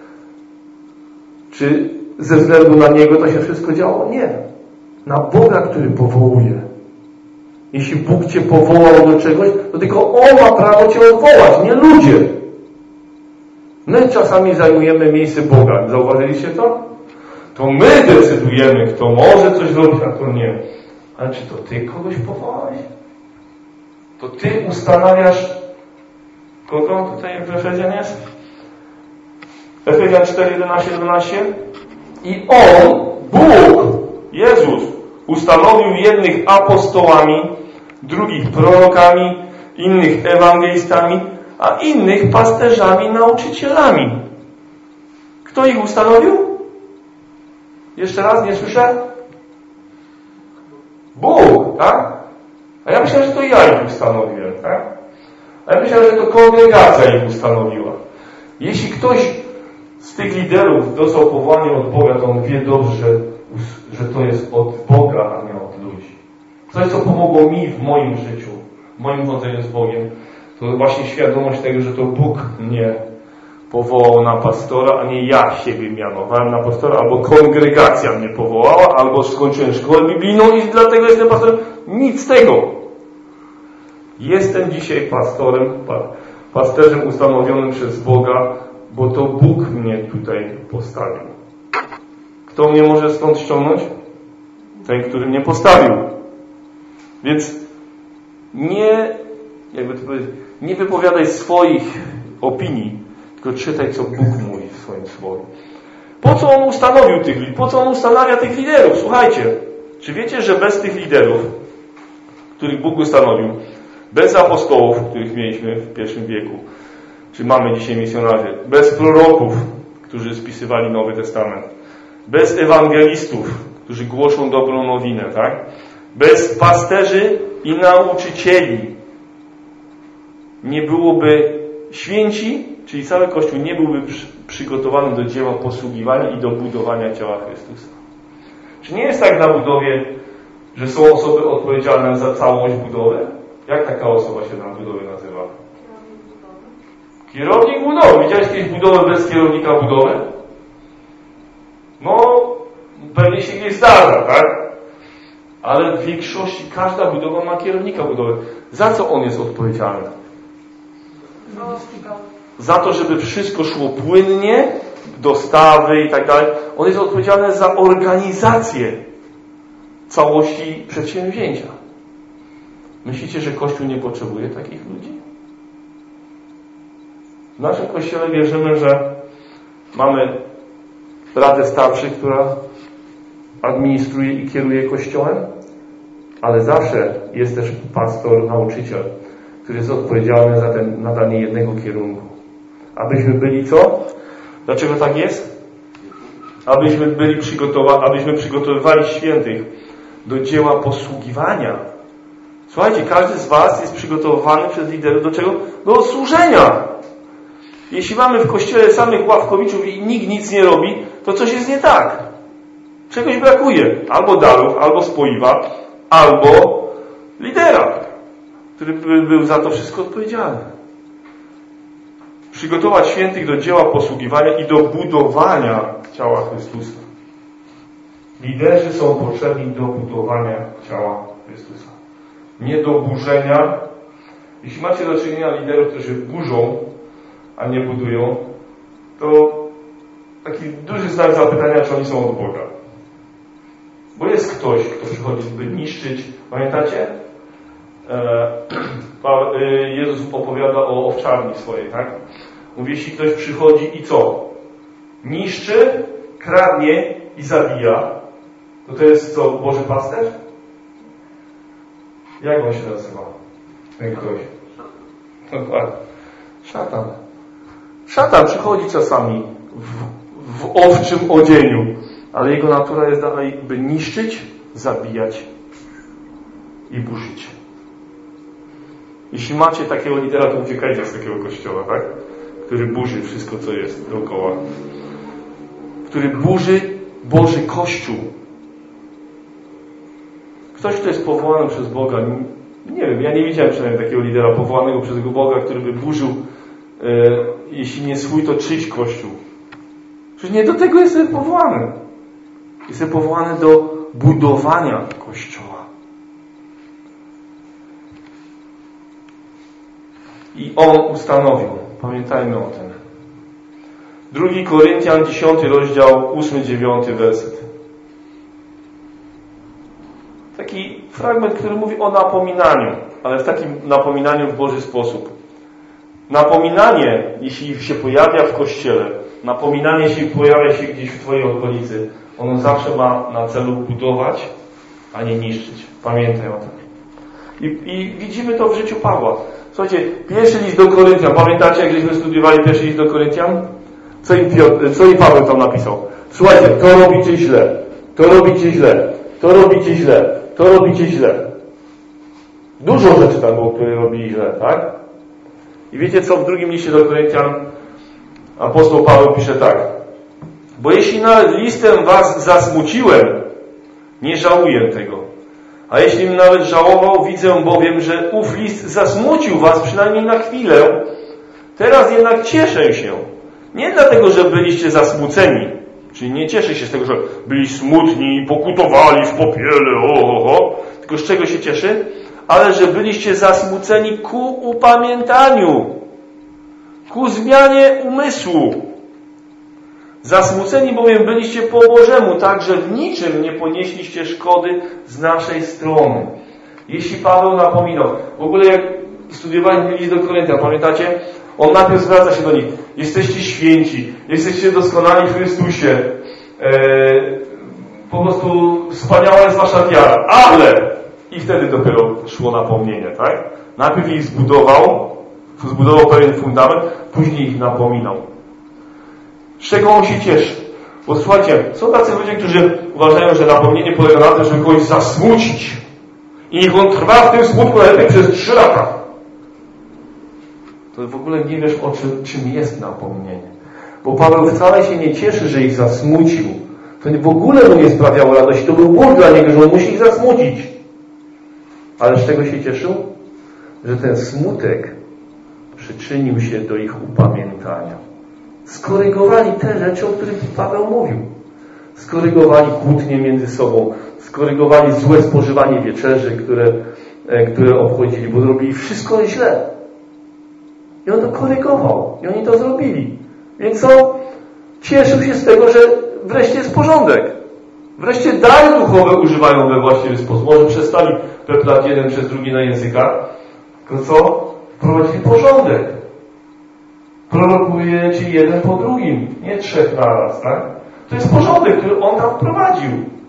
Czy ze względu na niego to się wszystko działo? Nie. Na Boga, który powołuje. Jeśli Bóg cię powołał do czegoś, to tylko On ma prawo cię odwołać, nie ludzie. My czasami zajmujemy miejsce Boga. Zauważyliście to? To my decydujemy, kto może coś zrobić, a kto nie. Ale czy to ty kogoś powołałeś? To ty ustanawiasz kogo tutaj w Efezjan jest? Efezjan cztery, jedenaście, jedenaście. I On, Bóg, Jezus, ustanowił jednych apostołami, drugich prorokami, innych ewangelistami, a innych pasterzami, nauczycielami. Kto ich ustanowił? Jeszcze raz, nie słyszę? Bóg, tak? A ja myślałem, że to ja ich ustanowiłem, tak? A ja myślałem, że to kongregacja ich ustanowiła. Jeśli ktoś z tych liderów dostał powołanie od Boga, to on wie dobrze, że, że to jest od Boga, a nie od ludzi. Coś, co pomogło mi w moim życiu, w moim chodzeniu z Bogiem, to właśnie świadomość tego, że to Bóg mnie powołał na pastora, a nie ja siebie mianowałem na pastora, albo kongregacja mnie powołała, albo skończyłem szkołę biblijną i dlatego jestem pastorem. Nic z tego. Jestem dzisiaj pastorem, pasterzem ustanowionym przez Boga, bo to Bóg mnie tutaj postawił. Kto mnie może stąd ściągnąć? Ten, który mnie postawił. Więc nie, jakby to powiedzieć, nie wypowiadaj swoich opinii, tylko czytaj, co Bóg mówi w swoim słowie. Po co On ustanowił tych liderów? Po co On ustanawia tych liderów? Słuchajcie, czy wiecie, że bez tych liderów, których Bóg ustanowił, bez apostołów, których mieliśmy w pierwszym wieku, czy mamy dzisiaj misjonarzy, bez proroków, którzy spisywali Nowy Testament, bez ewangelistów, którzy głoszą dobrą nowinę, tak? Bez pasterzy i nauczycieli nie byłoby święci, czyli cały Kościół nie byłby przygotowany do dzieła posługiwania i do budowania ciała Chrystusa. Czy nie jest tak na budowie, że są osoby odpowiedzialne za całość budowy? Jak taka osoba się na budowie nazywa? Kierownik budowy. Widziałeś kiedyś budowę bez kierownika budowy? No, pewnie się nie zdarza, tak? Ale w większości każda budowa ma kierownika budowy. Za co on jest odpowiedzialny? Za to, żeby wszystko szło płynnie, dostawy i tak dalej. On jest odpowiedzialny za organizację całości przedsięwzięcia. Myślicie, że Kościół nie potrzebuje takich ludzi? W naszym Kościele wierzymy, że mamy Radę Starszych, która administruje i kieruje Kościołem, ale zawsze jest też pastor, nauczyciel, który jest odpowiedzialny za ten nadanie jednego kierunku. Abyśmy byli co? Dlaczego tak jest? Abyśmy byli przygotowani, abyśmy przygotowywali świętych do dzieła posługiwania. Słuchajcie, każdy z was jest przygotowywany przez liderów do czego? Do służenia. Jeśli mamy w Kościele samych ławkowiczów i nikt nic nie robi, to coś jest nie tak. Czegoś brakuje. Albo darów, albo spoiwa, albo lidera, który by był za to wszystko odpowiedzialny. Przygotować świętych do dzieła posługiwania i do budowania ciała Chrystusa. Liderzy są potrzebni do budowania ciała Chrystusa. Nie do burzenia. Jeśli macie do czynienia liderów, którzy burzą, a nie budują, to taki duży znak zapytania, czy oni są od Boga. Bo jest ktoś, kto przychodzi, by niszczyć. Pamiętacie? Jezus opowiada o owczarni swojej, tak? Mówi, jeśli ktoś przychodzi i co? Niszczy, kradnie i zabija, to to jest co? Boży pasterz? Jak on się nazywa? Ten ktoś. Dokładnie. Szatan. Szatan przychodzi czasami w, w owczym odzieniu, ale jego natura jest dalej, by niszczyć, zabijać i burzyć. Jeśli macie takiego lidera, to uciekajcie z takiego kościoła, tak? Który burzy wszystko, co jest dookoła. Który burzy Boży Kościół. Ktoś, kto jest powołany przez Boga, nie wiem, ja nie widziałem przynajmniej takiego lidera powołanego przez Boga, który by burzył, e, jeśli nie swój, to czyjś Kościół. Przecież nie do tego jestem powołany. Jestem powołany do budowania Kościoła. I On ustanowił. Pamiętajmy o tym. Drugi Koryntian, dziesiąty rozdział, ósmy, dziewiąty werset. Taki fragment, który mówi o napominaniu, ale w takim napominaniu w Boży sposób. Napominanie, jeśli się pojawia w Kościele, napominanie, jeśli pojawia się gdzieś w Twojej okolicy, ono zawsze ma na celu budować, a nie niszczyć. Pamiętaj o tym. I, i widzimy to w życiu Pawła. Słuchajcie, pierwszy list do Koryntian. Pamiętacie, jak żeśmy studiowali pierwszy list do Koryntian? Co im, Piotr, co im Paweł tam napisał? Słuchajcie, to robicie źle, to robicie źle, to robicie źle, to robicie źle. Dużo rzeczy tam było, które robili źle, tak? I wiecie co? W drugim liście do Koryntian apostoł Paweł pisze tak. Bo jeśli nawet listem was zasmuciłem, nie żałuję tego. A jeśli nawet żałował, widzę bowiem, że ów list zasmucił was przynajmniej na chwilę. Teraz jednak cieszę się, Nie dlatego, że byliście zasmuceni, czyli nie cieszy się z tego, że byli smutni i pokutowali w popiele, oho, tylko z czego się cieszy? Ale że byliście zasmuceni ku upamiętaniu, ku zmianie umysłu. Zasmuceni bowiem byliście po Bożemu, tak, że w niczym nie ponieśliście szkody z naszej strony. Jeśli Paweł napominał, w ogóle jak studiowali list do Koryntian, pamiętacie? On najpierw zwraca się do nich. Jesteście święci, jesteście doskonali w Chrystusie. Eee, po prostu wspaniała jest wasza wiara, ale i wtedy dopiero szło napomnienie, tak? Najpierw ich zbudował, zbudował pewien fundament, później ich napominał. Z czego on się cieszy? Bo słuchajcie, są tacy ludzie, którzy uważają, że napomnienie polega na tym, żeby kogoś zasmucić. I niech on trwa w tym smutku najlepiej przez trzy lata. To w ogóle nie wiesz, o czym, czym jest napomnienie. Bo Paweł wcale się nie cieszy, że ich zasmucił. To w ogóle mu nie sprawiało radości. To był ból dla niego, że on musi ich zasmucić. Ale z czego się cieszył? Że ten smutek przyczynił się do ich upamiętania. Skorygowali te rzeczy, o których Paweł mówił. Skorygowali kłótnie między sobą. Skorygowali złe spożywanie wieczerzy, które, które obchodzili, bo robili wszystko źle. I on to korygował. I oni to zrobili. Więc co? Cieszył się z tego, że wreszcie jest porządek. Wreszcie dary duchowe używają we właściwy sposób. Może przestali peplać jeden przez drugi na językach. Tylko co? Wprowadzili porządek. Prorokuje ci jeden po drugim. Nie trzech naraz, tak? To jest porządek, który on tam wprowadził.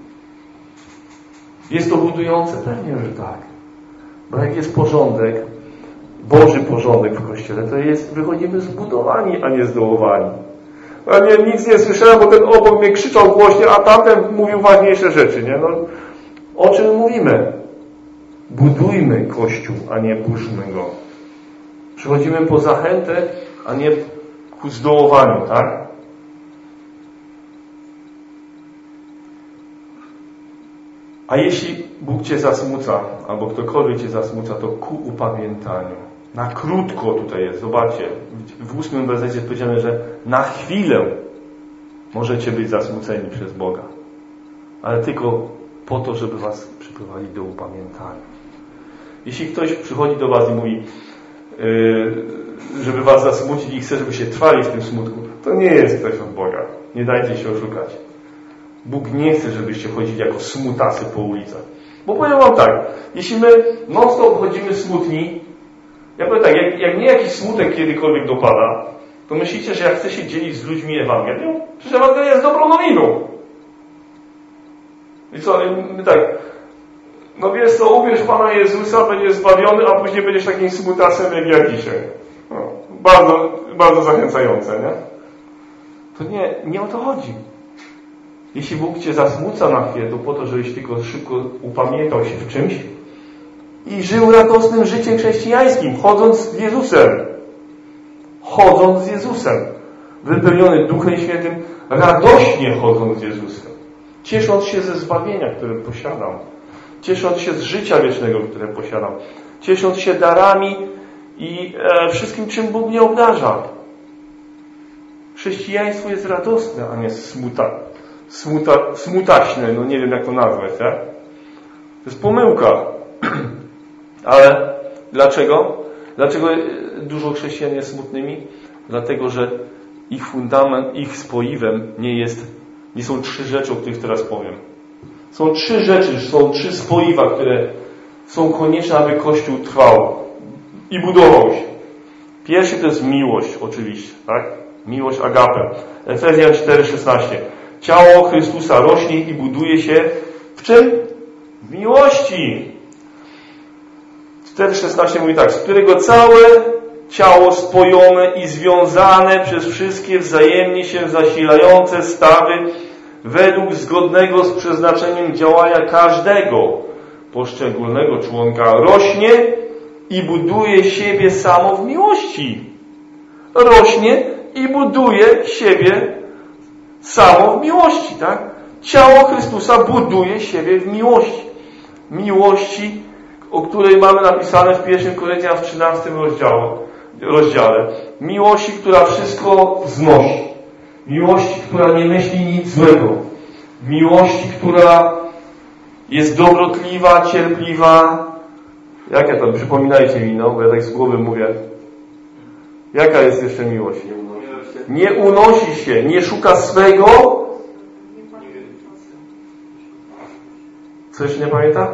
Jest to budujące? Pewnie, że tak. Bo jak jest porządek, Boży porządek w Kościele, to jest, wychodzimy zbudowani, a nie zdołowani. Ja nie, nic nie słyszałem, bo ten obok mnie krzyczał głośniej, a tamten mówił ważniejsze rzeczy, nie? No, o czym mówimy? Budujmy Kościół, a nie burzmy go. Przychodzimy po zachętę, a nie ku zdołowaniu, tak? A jeśli Bóg cię zasmuca, albo ktokolwiek cię zasmuca, to ku upamiętaniu. Na krótko tutaj jest, zobaczcie. W ósmym wersecie jest powiedziane, że na chwilę możecie być zasmuceni przez Boga. Ale tylko po to, żeby was przyprowadzić do upamiętania. Jeśli ktoś przychodzi do was i mówi, żeby was zasmucić i chce, żebyście trwali w tym smutku, to nie jest ktoś od Boga. Nie dajcie się oszukać. Bóg nie chce, żebyście chodzili jako smutasy po ulicach. Bo powiem wam tak, jeśli my non-stop chodzimy smutni, ja powiem tak, jak, jak mnie jakiś smutek kiedykolwiek dopada, to myślicie, że ja chcę się dzielić z ludźmi Ewangelią? Przecież Ewangelia jest dobrą nowiną. I co, my tak, no wiesz co, uwierz w Pana Jezusa, będziesz zbawiony, a później będziesz takim smutasem jak ja dzisiaj. No, bardzo, bardzo zachęcające, nie? To nie, nie o to chodzi. Jeśli Bóg cię zasmuca na chwilę, to po to, żebyś tylko szybko upamiętał się w czymś i żył radosnym życiem chrześcijańskim, chodząc z Jezusem. Chodząc z Jezusem. Wypełniony Duchem Świętym, radośnie chodząc z Jezusem. Ciesząc się ze zbawienia, które posiadam. Ciesząc się z życia wiecznego, które posiadam. Ciesząc się darami i e, wszystkim, czym Bóg mnie obdarza. Chrześcijaństwo jest radosne, a nie smuta, smuta, smutaśne. No nie wiem, jak to nazwać, tak? To jest pomyłka. Ale dlaczego? Dlaczego dużo chrześcijan jest smutnymi? Dlatego, że ich fundament, ich spoiwem nie jest, nie są trzy rzeczy, o których teraz powiem. Są trzy rzeczy, są trzy spoiwa, które są konieczne, aby Kościół trwał i budował się. Pierwszy to jest miłość, oczywiście, tak? Miłość agapę. Efezjan cztery szesnaście. Ciało Chrystusa rośnie i buduje się w czym? W miłości. cztery szesnaście mówi tak, z którego całe ciało spojone i związane przez wszystkie wzajemnie się zasilające stawy według zgodnego z przeznaczeniem działania każdego poszczególnego członka rośnie i buduje siebie samo w miłości. Rośnie i buduje siebie samo w miłości, tak? Ciało Chrystusa buduje siebie w miłości. Miłości, o której mamy napisane w pierwszym Koryntian w trzynastym rozdziale, rozdziale. Miłości, która wszystko znosi. Miłości, która nie myśli nic złego. Miłości, która jest dobrotliwa, cierpliwa. Jaka to? Przypominajcie mi, no, bo ja tak z głowy mówię. Jaka jest jeszcze miłość? Nie unosi się, nie szuka swego. Coś nie pamięta?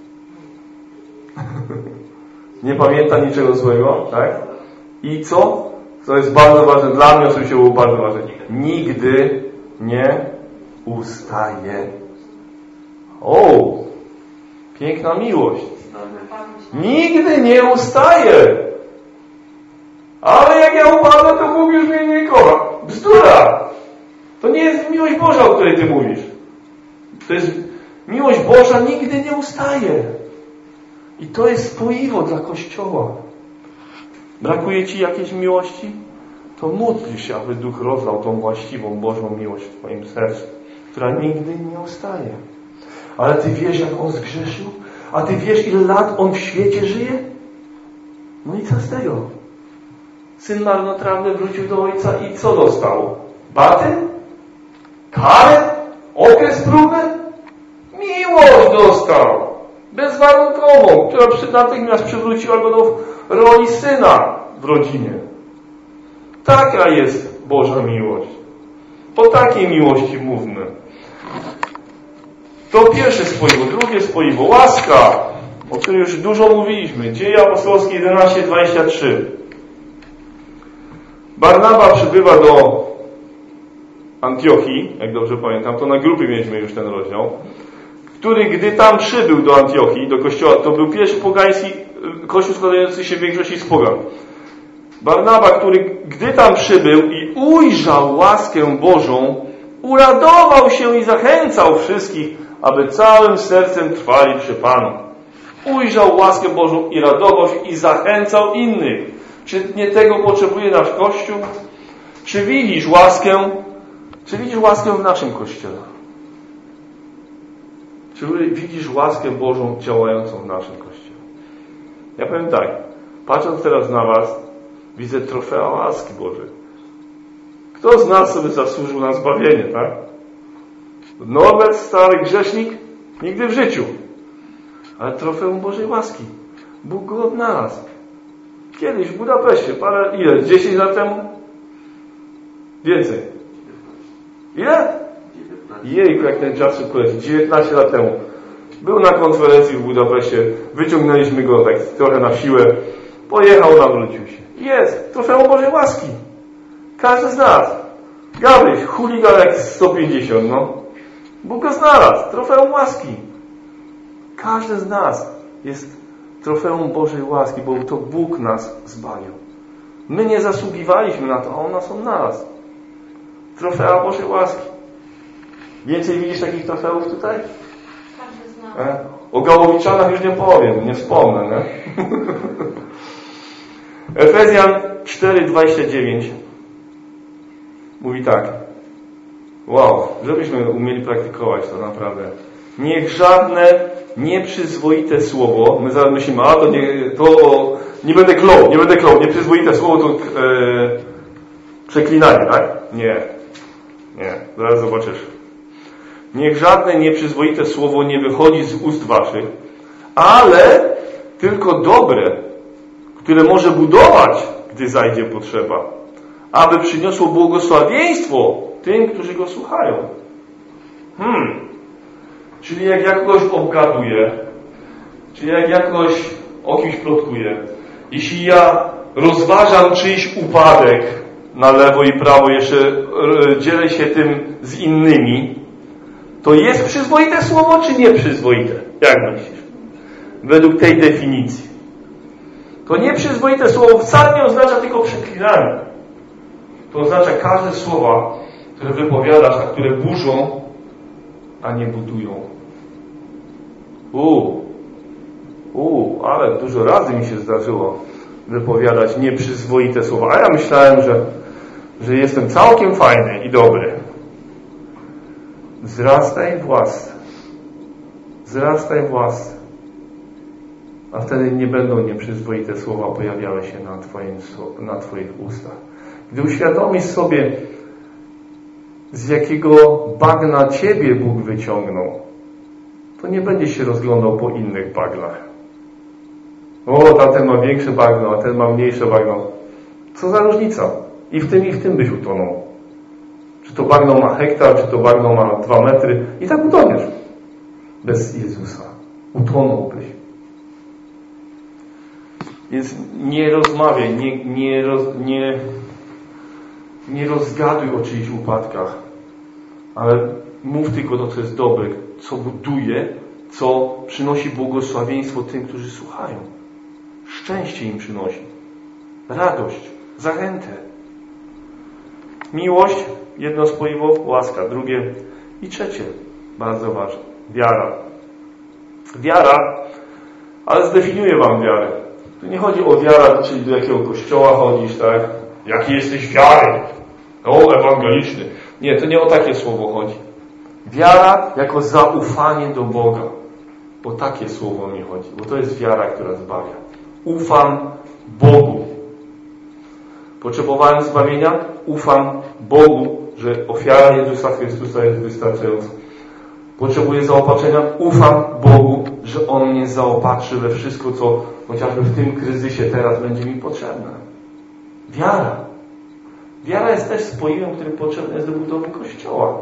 Nie pamięta niczego złego, tak? I co? Co jest bardzo ważne, dla mnie oczywiście było bardzo ważne. Nigdy nie ustaje. O! Piękna miłość. Nigdy nie ustaje. Ale jak ja upadnę, to Bóg już mnie nie kocha. Bzdura! To nie jest miłość Boża, o której ty mówisz. To jest miłość Boża nigdy nie ustaje. I to jest spoiwo dla Kościoła. Brakuje ci jakiejś miłości? To módl się, aby Duch rozlał tą właściwą Bożą miłość w twoim sercu, która nigdy nie ustaje. Ale ty wiesz, jak on zgrzeszył? A ty wiesz, ile lat on w świecie żyje? No i co z tego? Syn marnotrawny wrócił do ojca i co dostał? Baty? Karę? Okres próbny? Miłość dostał! Bezwarunkową, która natychmiast przywróciła go do roli syna w rodzinie. Taka jest Boża miłość. O takiej miłości mówmy. To pierwsze spoiwo. Drugie spoiwo. Łaska, o której już dużo mówiliśmy. Dzieje apostolskie jedenaście dwadzieścia trzy. Barnaba przybywa do Antiochii, jak dobrze pamiętam, to na grupie mieliśmy już ten rozdział, który, gdy tam przybył do Antiochii, do kościoła, to był pierwszy pogański kościół składający się w większości z pogan. Barnaba, który, gdy tam przybył i ujrzał łaskę Bożą, uradował się i zachęcał wszystkich, aby całym sercem trwali przy Panu. Ujrzał łaskę Bożą i radował się i zachęcał innych. Czy nie tego potrzebuje nasz Kościół? Czy widzisz łaskę? Czy widzisz łaskę w naszym Kościele? Czy widzisz łaskę Bożą działającą w naszym Kościele? Ja powiem tak, patrząc teraz na was, widzę trofea łaski Bożej. Kto z nas sobie zasłużył na zbawienie, tak? Norbert, stary grzesznik? Nigdy w życiu. Ale trofeum Bożej łaski. Bóg go odnalazł. Kiedyś w Budapeszcie, parę, ile? dziesięć lat temu? Więcej. Ile? Jejku, jak ten czas szybko leci. dziewiętnaście lat temu. Był na konferencji w Budapeszcie. Wyciągnęliśmy go tak trochę na siłę. Pojechał, nawrócił się. Jest. Trofeum Bożej łaski. Każdy z nas. Gabryś, chuligan jak sto pięćdziesiąt, no. Bóg go znalazł. Trofeum łaski. Każdy z nas jest trofeum Bożej łaski, bo to Bóg nas zbawił. My nie zasługiwaliśmy na to, a On nas odnalazł. Trofea Bożej łaski. Więcej widzisz takich trofeów tutaj? Każdy z nas. E? O Gałowiczanach już nie powiem, nie wspomnę. Nie? Efezjan cztery dwadzieścia dziewięć mówi tak. Wow, żebyśmy umieli praktykować to naprawdę. Niech żadne nieprzyzwoite słowo, my zaraz myślimy, a to nie, to nie będę klął, nie będę klął, nieprzyzwoite słowo to e, przeklinanie, tak? Nie. Nie, zaraz zobaczysz. Niech żadne nieprzyzwoite słowo nie wychodzi z ust waszych, ale tylko dobre, które może budować, gdy zajdzie potrzeba, aby przyniosło błogosławieństwo tym, którzy go słuchają. Hmm. Czyli jak ja kogoś obgaduję, czyli jak ja kogoś o kimś plotkuję, jeśli ja rozważam czyjś upadek na lewo i prawo, jeszcze dzielę się tym z innymi, to jest przyzwoite słowo, czy nieprzyzwoite? Jak myślisz? Według tej definicji. To nieprzyzwoite słowo wcale nie oznacza tylko przeklinanie. To oznacza każde słowa, które wypowiadasz, a które burzą, a nie budują. Uuu, uuu, ale dużo razy mi się zdarzyło wypowiadać nieprzyzwoite słowa. A ja myślałem, że, że jestem całkiem fajny i dobry. Wzrastaj w łasce. Wzrastaj w łasce. a wtedy nie będą nieprzyzwoite słowa pojawiały się na, twoim, na Twoich ustach. Gdy uświadomisz sobie, z jakiego bagna Ciebie Bóg wyciągnął, to nie będziesz się rozglądał po innych bagnach. O, tamten ma większe bagno, a ten ma mniejsze bagno. Co za różnica? I w tym, i w tym byś utonął. Czy to bagno ma hektar, czy to bagno ma dwa metry. I tak utoniesz. Bez Jezusa. Utonąłbyś. Więc nie rozmawiaj, nie, nie, roz, nie, nie rozgaduj o czyichś upadkach, ale mów tylko to, co jest dobre, co buduje, co przynosi błogosławieństwo tym, którzy słuchają. Szczęście im przynosi. Radość, zachętę. Miłość, jedno z pojmów, łaska, drugie i trzecie, bardzo ważne, wiara. Wiara, ale zdefiniuję Wam wiarę. Tu nie chodzi o wiarę, czyli do jakiego kościoła chodzisz, tak? Jaki jesteś wiary? O, ewangeliczny. Nie, to nie o takie słowo chodzi. Wiara jako zaufanie do Boga. O takie słowo mi chodzi, bo to jest wiara, która zbawia. Ufam Bogu. Potrzebowałem zbawienia? Ufam Bogu, że ofiara Jezusa Chrystusa jest wystarczająca. Potrzebuję zaopatrzenia? Ufam Bogu, że On mnie zaopatrzy we wszystko, co chociażby w tym kryzysie teraz będzie mi potrzebne. Wiara. Wiara jest też spoiwem, który potrzebny jest do budowy Kościoła.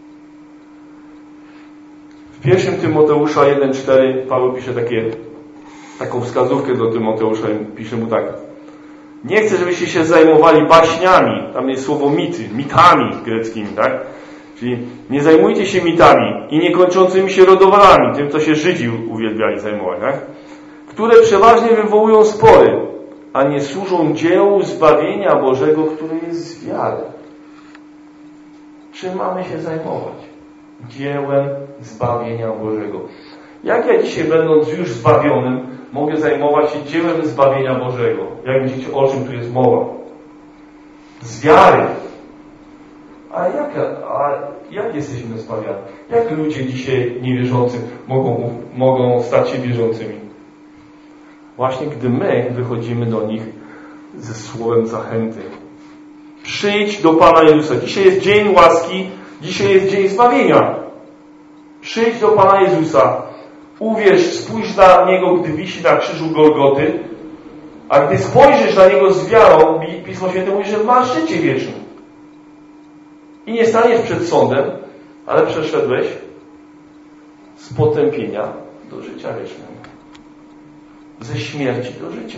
W pierwszym Tymoteusza jeden cztery Paweł pisze takie, taką wskazówkę do Tymoteusza. Pisze mu tak. Nie chcę, żebyście się zajmowali baśniami. Tam jest słowo mity, mitami greckimi, tak? Czyli nie zajmujcie się mitami i niekończącymi się rodowalami, tym, co się Żydzi uwielbiali zajmować, tak? Które przeważnie wywołują spory, a nie służą dziełu zbawienia Bożego, które jest z wiary. Czym mamy się zajmować? Dziełem zbawienia Bożego. Jak ja dzisiaj, będąc już zbawionym, mogę zajmować się dziełem zbawienia Bożego? Jak widzicie, o czym tu jest mowa? Z wiary. A jak, a jak jesteśmy zbawiani? Jak ludzie dzisiaj niewierzący mogą, mogą stać się wierzącymi? Właśnie gdy my wychodzimy do nich ze słowem zachęty. Przyjdź do Pana Jezusa. Dzisiaj jest dzień łaski, dzisiaj jest dzień zbawienia. Przyjdź do Pana Jezusa. Uwierz, spójrz na Niego, gdy wisi na krzyżu Golgoty, a gdy spojrzysz na Niego z wiarą, Pismo Święte mówi, że masz życie wieczne. I nie staniesz przed sądem, ale przeszedłeś z potępienia do życia wiecznego. Ze śmierci do życia.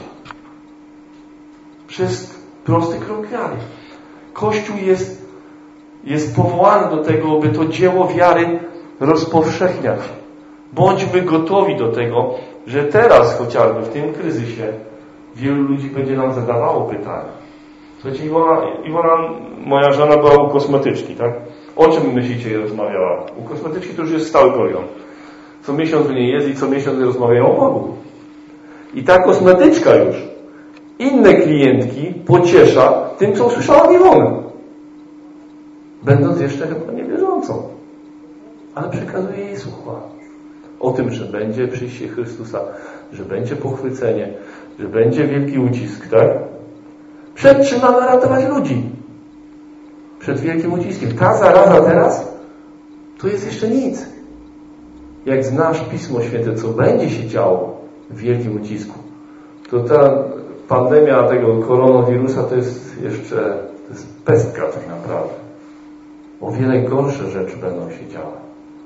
Przez prosty krok wiary. Kościół jest, jest powołany do tego, by to dzieło wiary rozpowszechniać. Bądźmy gotowi do tego, że teraz chociażby w tym kryzysie wielu ludzi będzie nam zadawało pytania. Słuchajcie, Iwona, Iwona, moja żona była u kosmetyczki, tak? O czym myślicie rozmawiała? U kosmetyczki to już jest stały program. Co miesiąc u niej jest i co miesiąc rozmawiają o Bogu. I ta kosmetyczka już inne klientki pociesza tym, co usłyszała od Iwony. Będąc jeszcze chyba niewierzącą. Ale przekazuje jej słowa. O tym, że będzie przyjście Chrystusa, że będzie pochwycenie, że będzie wielki ucisk, tak? Przed czym mamy ratować ludzi? Przed wielkim uciskiem. Ta zaraza teraz to jest jeszcze nic. Jak znasz Pismo Święte, co będzie się działo w wielkim ucisku, to ta pandemia tego koronawirusa to jest jeszcze to jest pestka tak naprawdę. O wiele gorsze rzeczy będą się działy.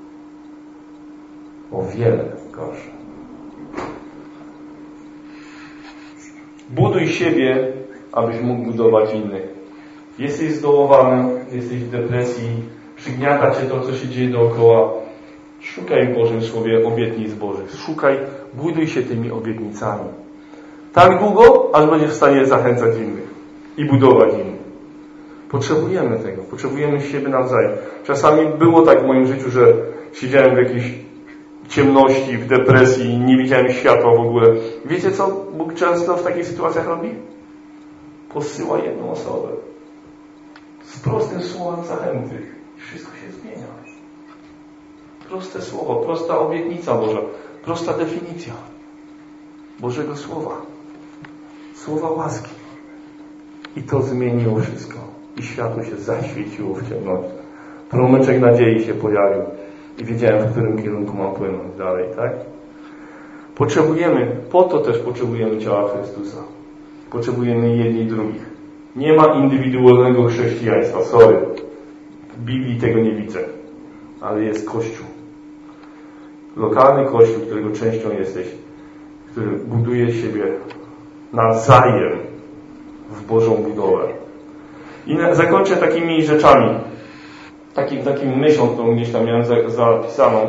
O wiele gorsze. Buduj siebie, abyś mógł budować innych. Jesteś zdołowany, jesteś w depresji, przygniata cię to, co się dzieje dookoła. Szukaj w Bożym Słowie obietnic Bożych. Szukaj, buduj się tymi obietnicami. Tak długo, aż będziesz w stanie zachęcać innych i budować innych. Potrzebujemy tego. Potrzebujemy siebie nawzajem. Czasami było tak w moim życiu, że siedziałem w jakiejś ciemności, w depresji i nie widziałem światła w ogóle. Wiecie, co Bóg często w takich sytuacjach robi? Posyła jedną osobę. Z prostym słowem zachęty. I wszystko się zmienia. Proste słowo, prosta obietnica Boża, prosta definicja. Bożego Słowa. Słowa łaski. I to zmieniło wszystko. I światło się zaświeciło w ciemności. Promyczek nadziei się pojawił. I wiedziałem, w którym kierunku mam płynąć dalej, tak? Potrzebujemy, po to też potrzebujemy ciała Chrystusa. Potrzebujemy jedni i drugich. Nie ma indywidualnego chrześcijaństwa, sorry. W Biblii tego nie widzę. Ale jest Kościół. Lokalny Kościół, którego częścią jesteś, który buduje siebie nawzajem w Bożą budowę. I na, zakończę takimi rzeczami. Takim, takim myślą, którą gdzieś tam miałem za, zapisaną.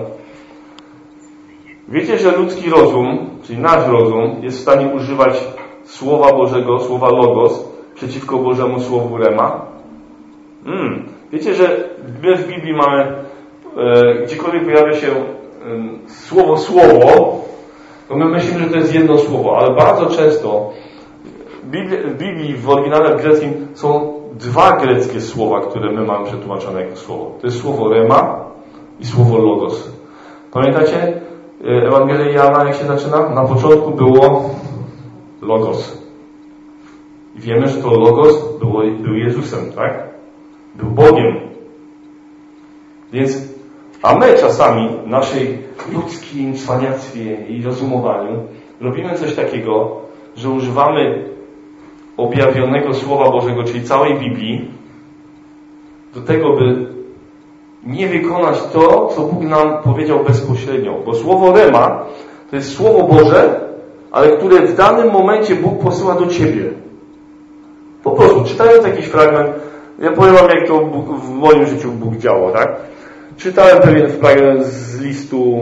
Wiecie, że ludzki rozum, czyli nasz rozum, jest w stanie używać Słowa Bożego, Słowa Logos, przeciwko Bożemu Słowu Rema? Hmm. Wiecie, że my w Biblii mamy, e, gdziekolwiek pojawia się e, słowo słowo, to my myślimy, że to jest jedno słowo, ale bardzo często w Biblii, w, Biblii, w oryginale greckim są dwa greckie słowa, które my mamy przetłumaczone jako słowo. To jest słowo Rema i słowo Logos. Pamiętacie Ewangelię Jana, jak się zaczyna? Na początku było Logos. I wiemy, że to Logos było, był Jezusem, tak? Był Bogiem. Więc, a my czasami w naszej ludzkim cwaniactwie i rozumowaniu robimy coś takiego, że używamy objawionego Słowa Bożego, czyli całej Biblii, do tego, by nie wykonać to, co Bóg nam powiedział bezpośrednio. Bo Słowo Rema to jest Słowo Boże, ale które w danym momencie Bóg posyła do Ciebie. Po prostu, czytając jakiś fragment, ja powiem Wam, jak to Bóg, w moim życiu Bóg działa, tak? Czytałem pewien fragment z listu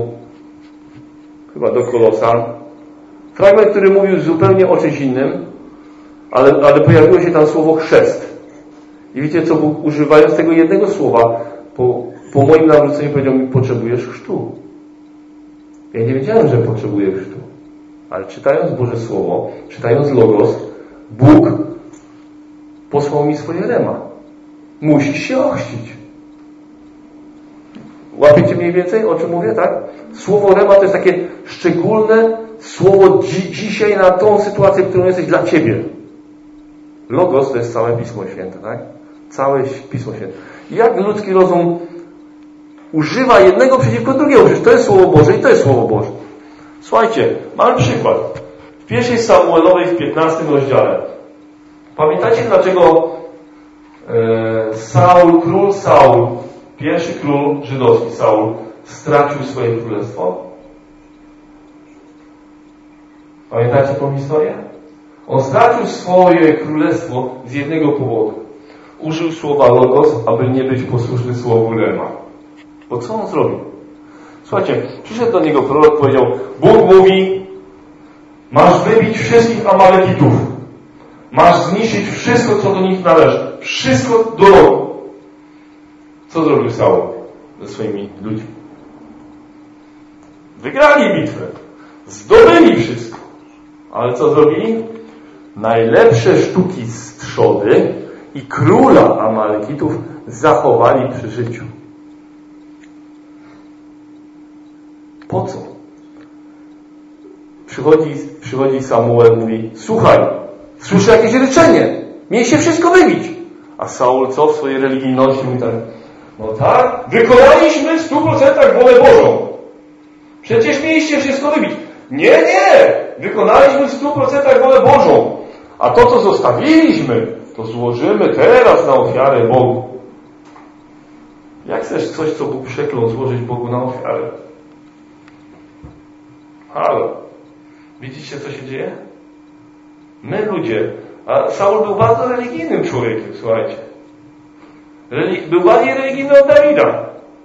chyba do Kolosan. Fragment, który mówił zupełnie o czymś innym, ale, ale pojawiło się tam słowo chrzest. I wiecie, co Bóg, używając tego jednego słowa, po, po moim nawróceniu powiedział mi, potrzebujesz chrztu. Ja nie wiedziałem, że potrzebuję chrztu. Ale czytając Boże Słowo, czytając Logos, Bóg posłał mi swoje rema. Musisz się ochrzcić. Łapiecie mniej więcej, o czym mówię, tak? Słowo rema to jest takie szczególne słowo dzi- dzisiaj na tą sytuację, w którą jesteś dla Ciebie. Logos to jest całe Pismo Święte, tak? Całe Pismo Święte. Jak ludzki rozum używa jednego przeciwko drugiemu? Przecież to jest Słowo Boże i to jest Słowo Boże. Słuchajcie, mamy przykład. W pierwszej Samuelowej w piętnastym rozdziale. Pamiętacie, dlaczego e, Saul, król Saul, pierwszy król żydowski Saul, stracił swoje królestwo? Pamiętacie tą historię? On stracił swoje królestwo z jednego powodu. Użył słowa Logos, aby nie być posłuszny słowu Rema. Bo co on zrobił? Słuchajcie, przyszedł do niego prorok, powiedział, Bóg mówi, masz wybić wszystkich Amalekitów. Masz zniszczyć wszystko, co do nich należy. Wszystko do rogu. Co zrobił Saul ze swoimi ludźmi? Wygrali bitwę. Zdobyli wszystko. Ale co zrobili? Najlepsze sztuki z trzody i króla Amalekitów zachowali przy życiu. Po co? Przychodzi, przychodzi Samuel, mówi, słuchaj, słyszę jakieś ryczenie. Miej się wszystko wybić. A Saul co w swojej religijności mówi tak, no tak, wykonaliśmy w stu procentach wolę Bożą. Przecież mieliście wszystko wybić. Nie, nie! Wykonaliśmy w stu procentach wolę Bożą. A to, co zostawiliśmy, to złożymy teraz na ofiarę Bogu. Jak chcesz coś, co Bóg przeklął, złożyć Bogu na ofiarę? Halo. Widzicie, co się dzieje? My ludzie, a Saul był bardzo religijnym człowiekiem, słuchajcie. Religi- był bardziej religijny od Dawida.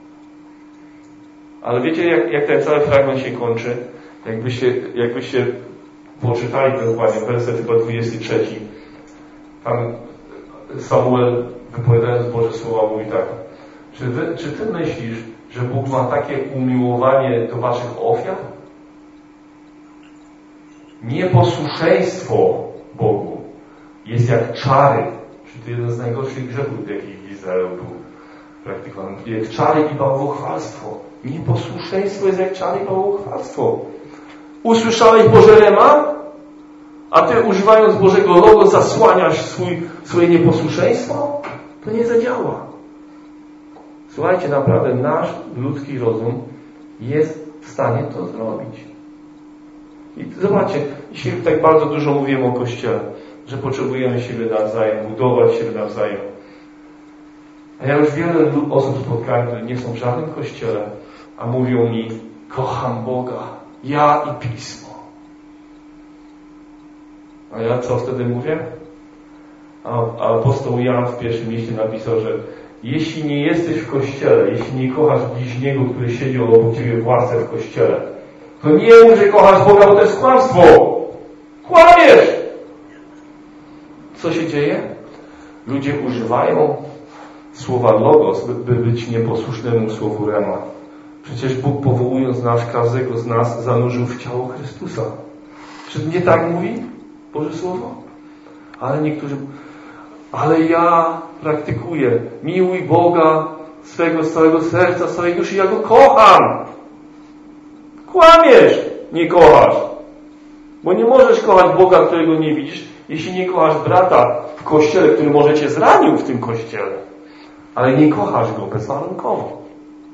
Ale wiecie, jak, jak ten cały fragment się kończy? Jakbyście, jakbyście poczytali ten dokładnie, werset chyba dwudziesty trzeci. Tam Samuel, wypowiadając Boże słowa, mówi tak. Czy, wy, czy ty myślisz, że Bóg ma takie umiłowanie do waszych ofiar? Nieposłuszeństwo Bogu jest jak czary. To jeden z najgorszych grzechów, jakich w Izraelu był praktykowany. Jak czary i bałwochwalstwo. Nieposłuszeństwo jest jak czary i bałwochwalstwo. Usłyszałeś Boże rema? a Ty używając Bożego Logo zasłaniasz swój, swoje nieposłuszeństwo? To nie zadziała. Słuchajcie, naprawdę nasz ludzki rozum jest w stanie to zrobić. I zobaczcie, jeśli tak bardzo dużo mówimy o Kościele, że potrzebujemy siebie nawzajem, budować siebie nawzajem. A ja już wiele osób spotkałem, które nie są w żadnym Kościele, a mówią mi, kocham Boga, ja i Pismo. A ja co wtedy mówię? A, a apostoł Jan w pierwszym liście napisał, że jeśli nie jesteś w Kościele, jeśli nie kochasz bliźniego, który siedzi obok Ciebie w łasce w Kościele, to nie mów, że kochasz Boga, bo to jest kłamstwo. Kłamiesz! Co się dzieje? Ludzie używają słowa logos, by, by być nieposłusznemu słowu rema. Przecież Bóg, powołując nas, każdego z nas zanurzył w ciało Chrystusa. Czy nie tak mówi Boże Słowo? Ale niektórzy... Ale ja praktykuję. Miłuj Boga swego z całego serca, z całej duszy. Ja Go kocham. Kłamiesz, nie kochasz. Bo nie możesz kochać Boga, którego nie widzisz, jeśli nie kochasz brata w Kościele, który może Cię zranił w tym Kościele. Ale nie kochasz Go bezwarunkowo.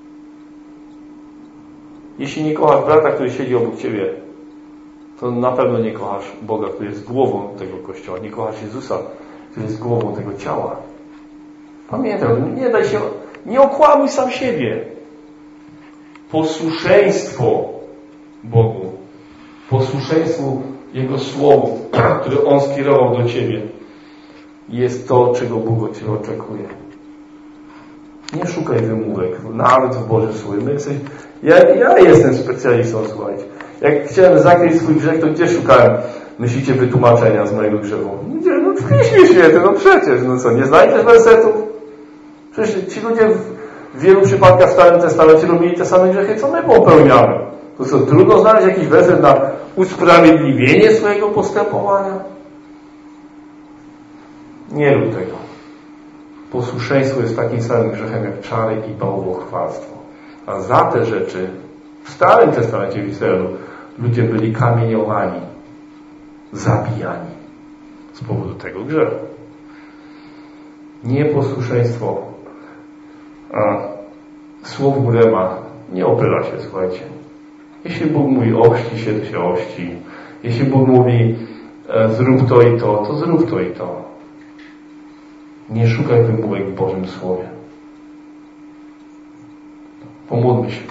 Jeśli nie kochasz brata, który siedzi obok Ciebie, to na pewno nie kochasz Boga, który jest głową tego Kościoła. Nie kochasz Jezusa, który jest głową tego ciała. Pamiętaj, nie daj się, nie okłamuj sam siebie. Posłuszeństwo Bogu, posłuszeństwu Jego Słowu, które On skierował do Ciebie, jest to, czego Bóg od Ciebie oczekuje. Nie szukaj wymówek, nawet w Bożym Słowie. My jesteś, ja, ja jestem specjalistą, słuchajcie. Jak chciałem zakryć swój grzech, to gdzie szukałem, myślicie, wytłumaczenia z mojego grzechu? Gdzie? No w Piśmie Świętym, no przecież, no co, nie znajdziesz wersetów? Przecież ci ludzie w wielu przypadkach w Starym Testamencie robili te same grzechy, co my popełniamy. To co, trudno znaleźć jakiś werset na usprawiedliwienie swojego postępowania? Nie rób tego. Posłuszeństwo jest takim samym grzechem jak czary i bałwochwalstwo. A za te rzeczy w Starym Testamencie w Izraelu ludzie byli kamieniowani, zabijani z powodu tego grzechu. Nieposłuszeństwo a słowu rema nie opyla się, słuchajcie. Jeśli Bóg mówi ochrzci się, to się ochrzci. Jeśli Bóg mówi e, zrób to i to, to zrób to i to. Nie szukaj wymówek w Bożym Słowie. Pomódlmy się.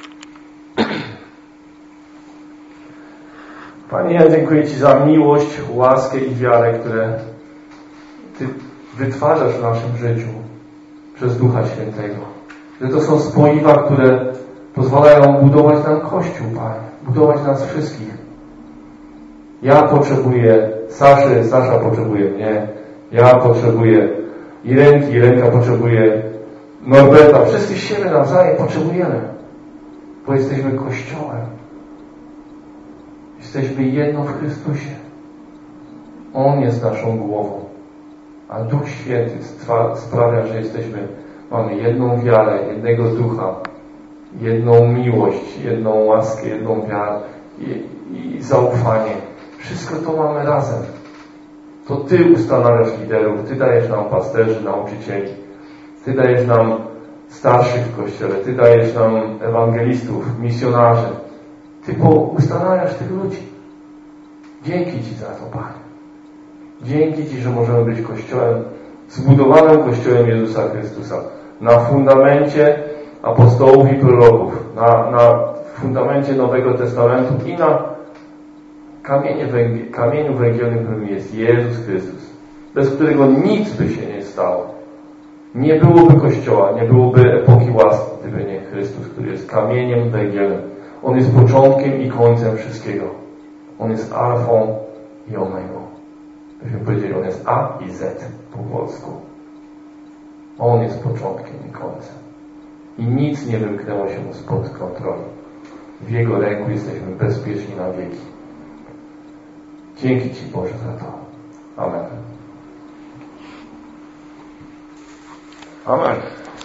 Panie, ja dziękuję Ci za miłość, łaskę i wiarę, które Ty wytwarzasz w naszym życiu przez Ducha Świętego. Że to są spoiwa, które pozwalają budować nam Kościół, Panie. Budować nas wszystkich. Ja potrzebuję Saszy, Sasza potrzebuje mnie. Ja potrzebuję Irenki, Irenka potrzebuje Norberta. Wszyscy siebie nawzajem potrzebujemy. Bo jesteśmy Kościołem. Jesteśmy jedno w Chrystusie. On jest naszą głową. A Duch Święty sprawia, że jesteśmy, mamy jedną wiarę, jednego Ducha, jedną miłość, jedną łaskę, jedną wiarę i, i zaufanie. Wszystko to mamy razem. To Ty ustanawiasz liderów, Ty dajesz nam pasterzy, nauczycieli, Ty dajesz nam starszych w Kościele, Ty dajesz nam ewangelistów, misjonarzy. Ty ustanawiasz tych ludzi. Dzięki Ci za to, Panie. Dzięki Ci, że możemy być Kościołem, zbudowanym Kościołem Jezusa Chrystusa. Na fundamencie apostołów i proroków. Na, na fundamencie Nowego Testamentu i na kamieniu, węgiel, kamieniu węgielnym, którym jest Jezus Chrystus. Bez którego nic by się nie stało. Nie byłoby Kościoła, nie byłoby epoki łaski, gdyby nie Chrystus, który jest kamieniem węgielnym. On jest początkiem i końcem wszystkiego. On jest alfą i omegą. Byśmy powiedzieli, on jest A i Z po polsku. On jest początkiem i końcem. I nic nie wymknęło się mu spod kontroli. W Jego ręku jesteśmy bezpieczni na wieki. Dzięki Ci, Boże, za to. Amen. Amen.